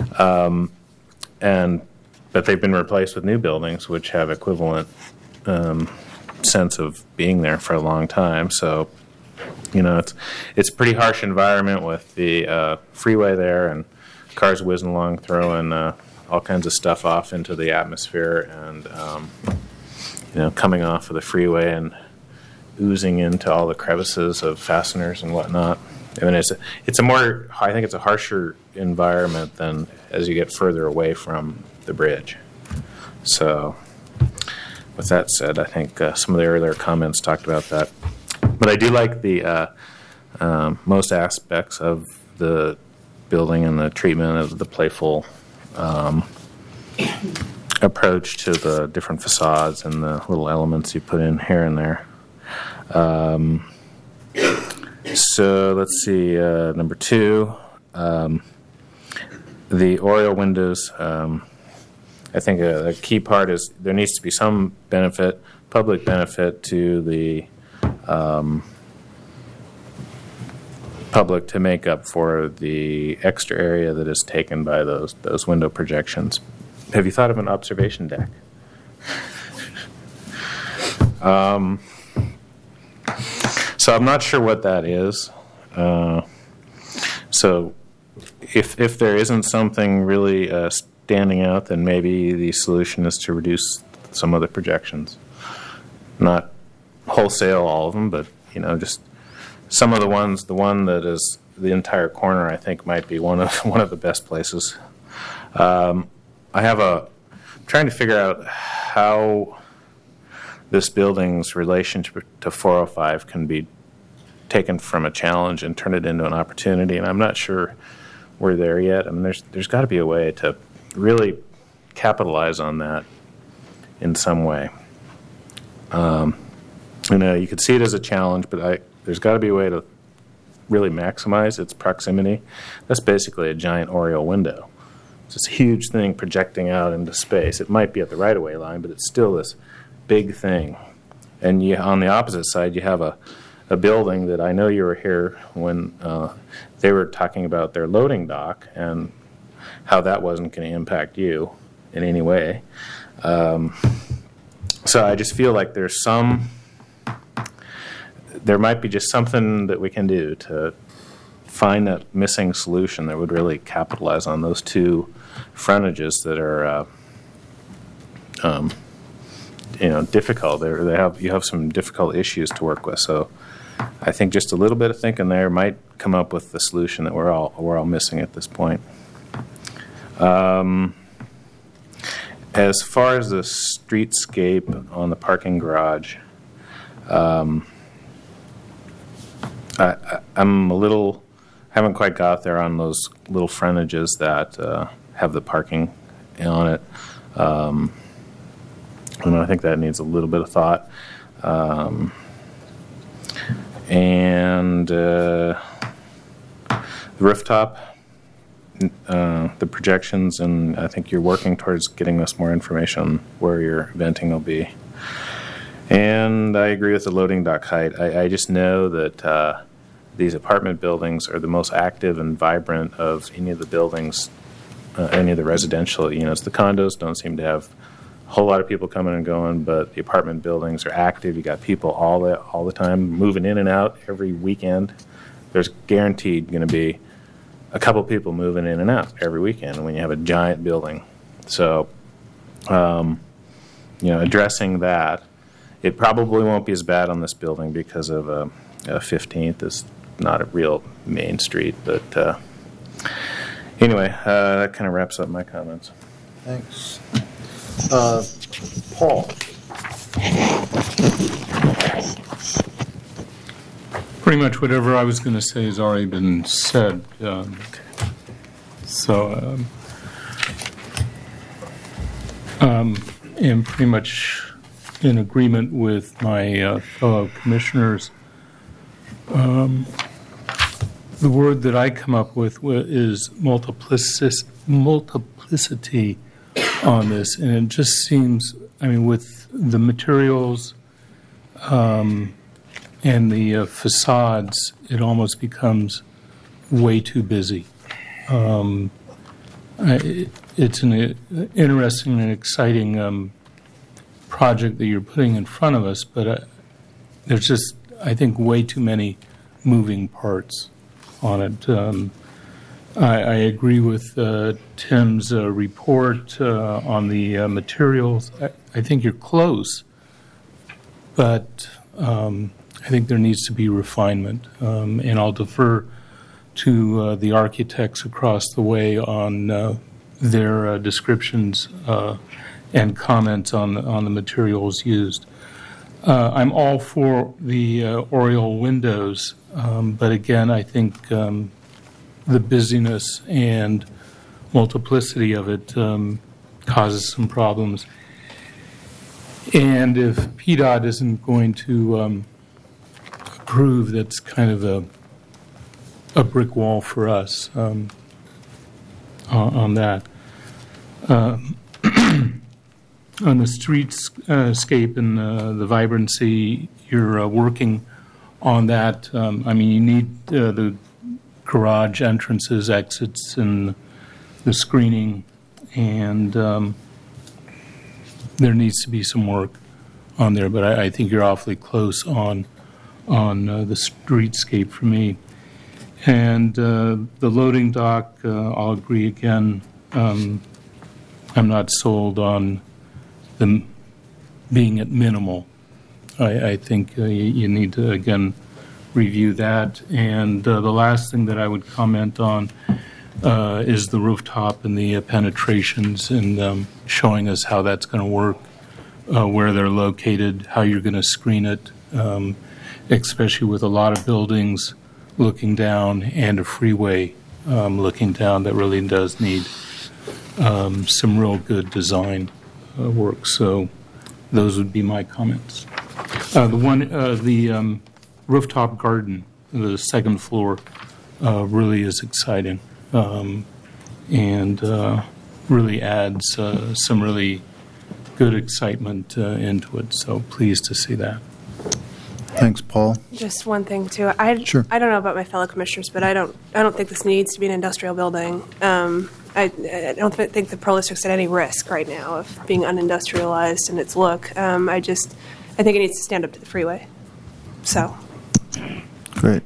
But they've been replaced with new buildings which have equivalent sense of being there for a long time. So, it's a pretty harsh environment with the freeway there and cars whizzing along, throwing all kinds of stuff off into the atmosphere, and coming off of the freeway and oozing into all the crevices of fasteners and whatnot. I mean, I think it's a harsher environment than as you get further away from the bridge. So, with that said, I think some of the earlier comments talked about that. But I do like the most aspects of the building and the treatment of the playful approach to the different facades and the little elements you put in here and there. So let's see, number 2, the Oriole windows. I think a key part is there needs to be some public benefit to the public to make up for the extra area that is taken by those window projections. Have you thought of an observation deck? So I'm not sure what that is. So if there isn't something really standing out, then maybe the solution is to reduce some of the projections. Not wholesale all of them, but just some of the ones. The one that is the entire corner, I think, might be one of the best places. I'm trying to figure out how this building's relation to 405 can be taken from a challenge and turn it into an opportunity, and I'm not sure we're there yet. I mean, there's got to be a way to really capitalize on that in some way. You could see it as a challenge, but there's got to be a way to really maximize its proximity. That's basically a giant Oriole window. It's this huge thing projecting out into space. It might be at the right-of-way line, but it's still this big thing. And on the opposite side, you have a building that I know you were here when they were talking about their loading dock and how that wasn't going to impact you in any way. So I just feel like there might be just something that we can do to find that missing solution that would really capitalize on those two frontages that are difficult. You have some difficult issues to work with. So I think just a little bit of thinking there might come up with the solution that we're all missing at this point. As far as the streetscape on the parking garage, haven't quite got there on those little frontages that have the parking on it. And I think that needs a little bit of thought. And the rooftop, the projections, and I think you're working towards getting us more information on where your venting will be. And I agree with the loading dock height. I just know that these apartment buildings are the most active and vibrant of any of the buildings, any of the residential units. The condos don't seem to have a whole lot of people coming and going, but the apartment buildings are active. You got people all the time moving in and out every weekend. There's guaranteed going to be a couple people moving in and out every weekend when you have a giant building. So, addressing that, it probably won't be as bad on this building because of 15th is not a real main street. But anyway, that kind of wraps up my comments. Thanks. Paul. Pretty much whatever I was going to say has already been said. I'm pretty much in agreement with my fellow commissioners. The word that I come up with is multiplicity on this, and it just seems, with the materials and the facades, it almost becomes way too busy. It's an interesting and exciting project that you're putting in front of us, but there's just, I think, way too many moving parts on it. I agree with Tim's report on the materials. I think you're close, but I think there needs to be refinement, and I'll defer to the architects across the way on their descriptions and comments on the materials used. I'm all for the Oriole windows, but again, I think the busyness and multiplicity of it causes some problems. And if PDOT isn't going to approve, that's kind of a brick wall for us on that. On the streetscape and the vibrancy, you're working on that, I mean, you need the garage entrances, exits, and the screening, and there needs to be some work on there. But I think you're awfully close on the streetscape for me. And the loading dock, I'll agree again. I'm not sold on them being at minimal. I think you need to, again, review that. And the last thing that I would comment on is the rooftop and the penetrations, and showing us how that's going to work, where they're located, how you're going to screen it, especially with a lot of buildings looking down and a freeway looking down. That really does need some real good design work. So those would be my comments. The rooftop garden, the second floor, really is exciting, and really adds some really good excitement into it. So pleased to see that. Thanks, Paul. Just one thing too. Sure. I don't know about my fellow commissioners, but I don't think this needs to be an industrial building. I don't think the Pearl District's at any risk right now of being unindustrialized in its look. I think it needs to stand up to the freeway. So. Great.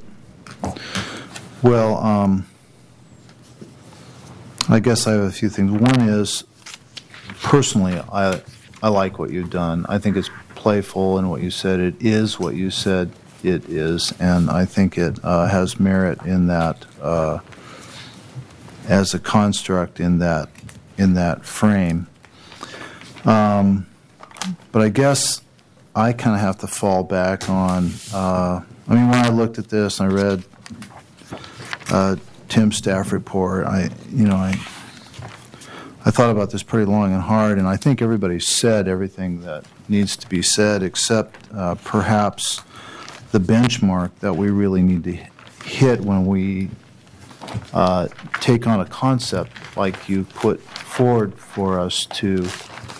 Well, I guess I have a few things. One is, personally, I like what you've done. I think it's playful in what you said. It is what you said it is, and I think it has merit in that as a construct in that frame. But I guess I kind of have to fall back on. I mean, when I looked at this and I read Tim's staff report, I thought about this pretty long and hard, and I think everybody said everything that needs to be said, except perhaps the benchmark that we really need to hit when we take on a concept like you put forward for us to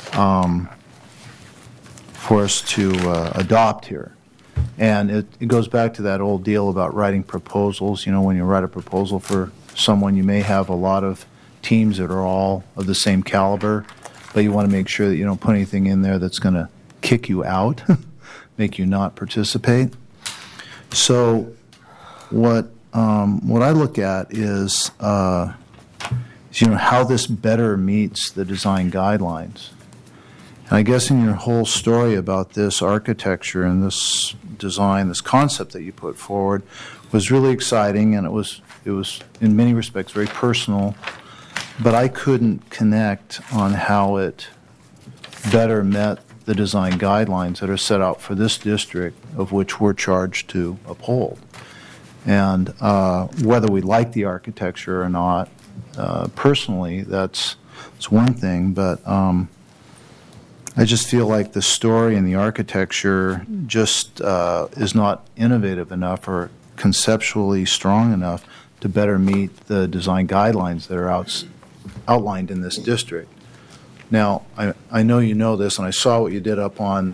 adopt here. And it goes back to that old deal about writing proposals. You know, when you write a proposal for someone, you may have a lot of teams that are all of the same caliber, but you want to make sure that you don't put anything in there that's going to kick you out, make you not participate. So what I look at is how this better meets the design guidelines. And I guess in your whole story about this architecture and this design, this concept that you put forward was really exciting, and it was in many respects very personal, but I couldn't connect on how it better met the design guidelines that are set out for this district, of which we're charged to uphold. And whether we like the architecture or not, personally, that's one thing, but I just feel like the story and the architecture just is not innovative enough or conceptually strong enough to better meet the design guidelines that are outlined in this district. Now, I know you know this, and I saw what you did up on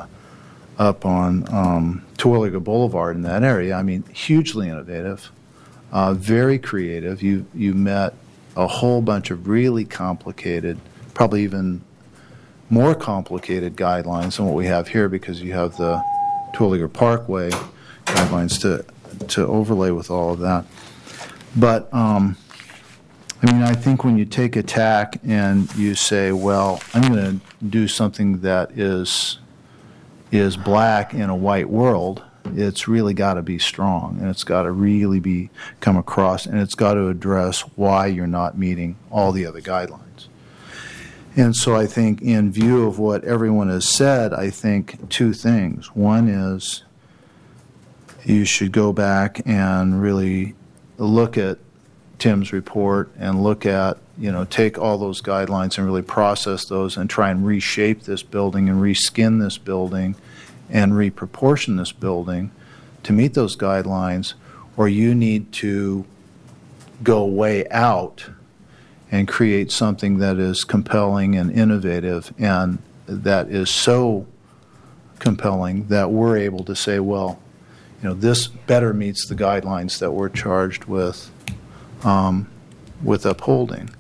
Terwilliger Boulevard in that area. I mean, hugely innovative, very creative. You met a whole bunch of really complicated, probably even more complicated guidelines than what we have here, because you have the Terwilliger Parkway guidelines to overlay with all of that. But I mean, I think when you take a tack and you say, well, I'm going to do something that is black in a white world, it's really got to be strong, and it's got to really come across, and it's got to address why you're not meeting all the other guidelines. And so I think in view of what everyone has said, I think two things. One is you should go back and really look at Tim's report and look at, take all those guidelines and really process those and try and reshape this building and reskin this building and reproportion this building to meet those guidelines, or you need to go way out and create something that is compelling and innovative, and that is so compelling that we're able to say, well, this better meets the guidelines that we're charged with upholding.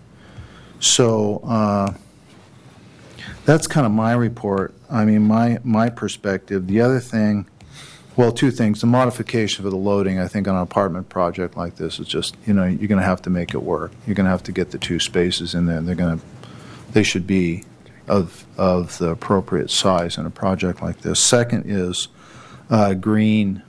So that's kind of my report. I mean, my perspective. The other thing, well, two things. The modification for the loading, I think, on an apartment project like this is just, you're going to have to make it work. You're going to have to get the 2 spaces in there. And they should be of the appropriate size in a project like this. Second is green.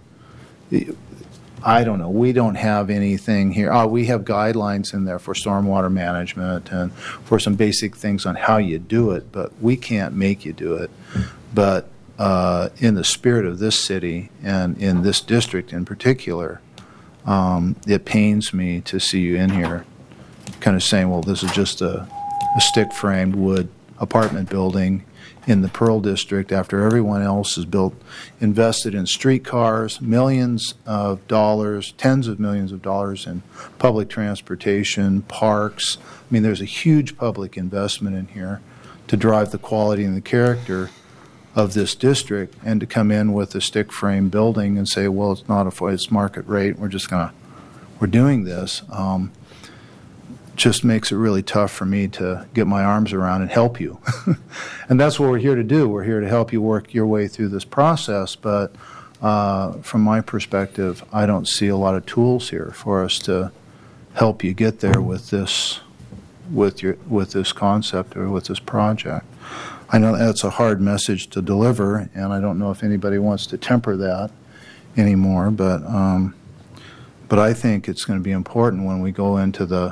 I don't know. We don't have anything here. We have guidelines in there for stormwater management and for some basic things on how you do it, but we can't make you do it. But in the spirit of this city and in this district in particular, it pains me to see you in here kind of saying, well, this is just a stick-framed wood apartment building in the Pearl District after everyone else has invested in streetcars, millions of dollars, tens of millions of dollars in public transportation, parks. I mean, there's a huge public investment in here to drive the quality and the character of this district, and to come in with a stick frame building and say, well, it's market rate, we're doing this, just makes it really tough for me to get my arms around and help you. And that's what we're here to do. We're here to help you work your way through this process, but from my perspective, I don't see a lot of tools here for us to help you get there with this concept or with this project. I know that's a hard message to deliver, and I don't know if anybody wants to temper that anymore, but I think it's going to be important when we go into the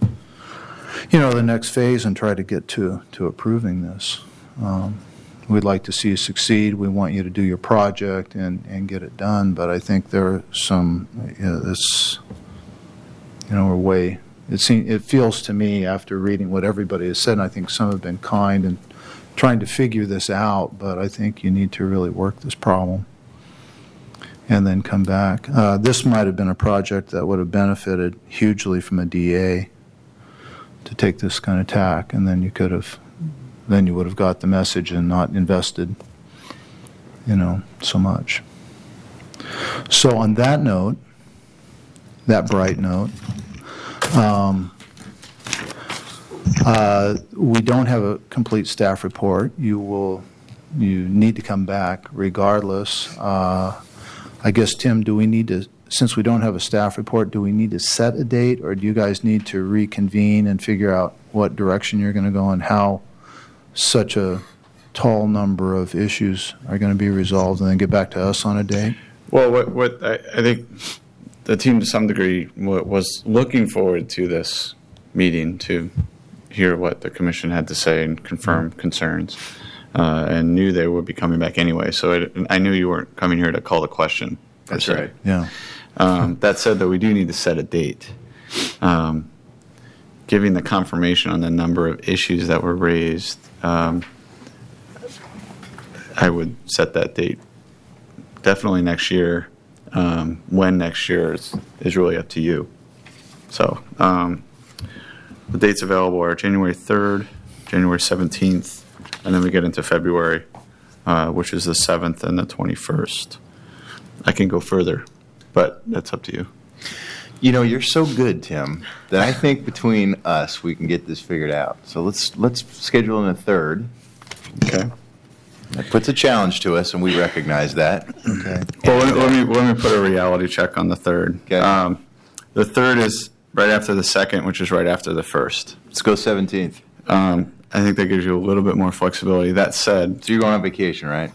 next phase and try to get to approving this. We'd like to see you succeed. We want you to do your project and get it done, but I think there are some, it feels to me after reading what everybody has said, and I think some have been kind and trying to figure this out, but I think you need to really work this problem and then come back. This might have been a project that would have benefited hugely from a DA to take this kind of tack, and then you would have got the message and not invested, so much. So on that note, that bright note, we don't have a complete staff report. You need to come back regardless. I guess, Tim, since we don't have a staff report, do we need to set a date, or do you guys need to reconvene and figure out what direction you're going to go and how such a tall number of issues are going to be resolved, and then get back to us on a date? Well, what I think the team to some degree was looking forward to this meeting to hear what the commission had to say and confirm concerns, and knew they would be coming back anyway. So I knew you weren't coming here to call the question. That's right. Yeah. That said, though, we do need to set a date. Giving the confirmation on the number of issues that were raised, I would set that date definitely next year. When next year is really up to you. So the dates available are January 3rd, January 17th, and then we get into February, which is the 7th and the 21st. I can go further, but that's up to you. You're so good, Tim, that I think between us we can get this figured out. So let's schedule in a 3rd. Okay. That puts a challenge to us, and we recognize that. Okay. Well, let me put a reality check on the 3rd. Okay. The 3rd is right after the 2nd, which is right after the 1st. Let's go 17th. I think that gives you a little bit more flexibility. That said, So you're going on vacation, right?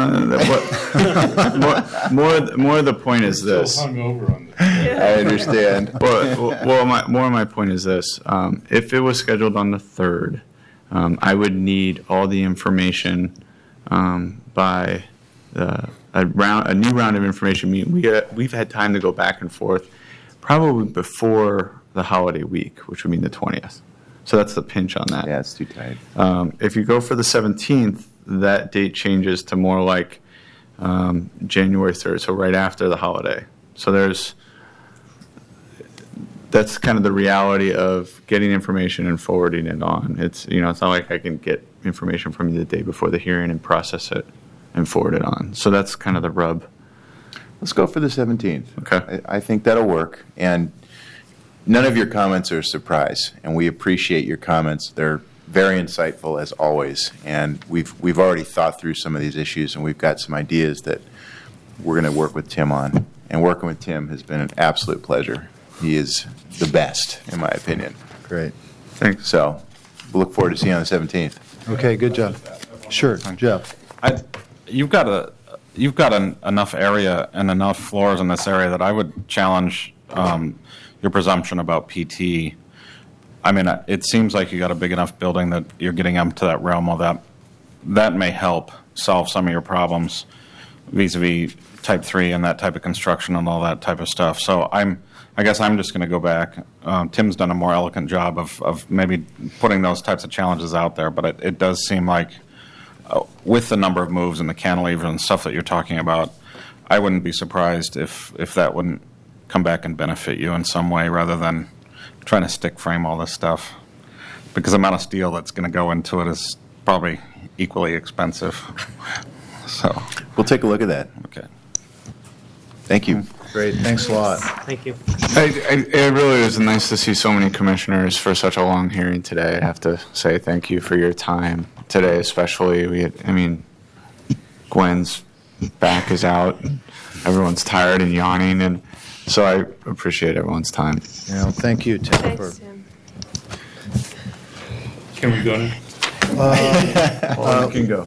more the point is this. Hungover on this. I understand. More my point is this. If it was scheduled on the 3rd, I would need all the information by a new round of information meeting. We've had time to go back and forth, probably before the holiday week, which would mean the 20th. So that's the pinch on that. Yeah, it's too tight. If you go for the 17th, that date changes to more like January 3rd, so right after the holiday. So that's kind of the reality of getting information and forwarding it on. It's not like I can get information from you the day before the hearing and process it and forward it on. So that's kind of the rub. Let's go for the 17th. Okay. I think that'll work. And none of your comments are a surprise, and we appreciate your comments. They're very insightful as always, and we've already thought through some of these issues, and we've got some ideas that we're going to work with Tim on. And working with Tim has been an absolute pleasure. He is the best, in my opinion. Great. Thanks. So we'll look forward to seeing you on the 17th. Okay, good job. Sure, Jeff. You've got enough area and enough floors in this area that I would challenge your presumption about PT. I mean, it seems like you got a big enough building that you're getting up to that realm of that may help solve some of your problems vis-a-vis type 3 and that type of construction and all that type of stuff. So I guess I'm just going to go back. Tim's done a more elegant job of maybe putting those types of challenges out there, but it does seem like with the number of moves and the cantilever and stuff that you're talking about, I wouldn't be surprised if that wouldn't come back and benefit you in some way rather than trying to stick frame all this stuff. Because the amount of steel that's going to go into it is probably equally expensive. So we'll take a look at that. Okay. Thank you. Great, thanks a lot. Thank you. It really was nice to see so many commissioners for such a long hearing today. I have to say thank you for your time today, especially. Gwen's back is out. And everyone's tired and yawning, and so I appreciate everyone's time. Yeah, well, thank you, Tim. Thanks, Tim. Can we go now? You can go.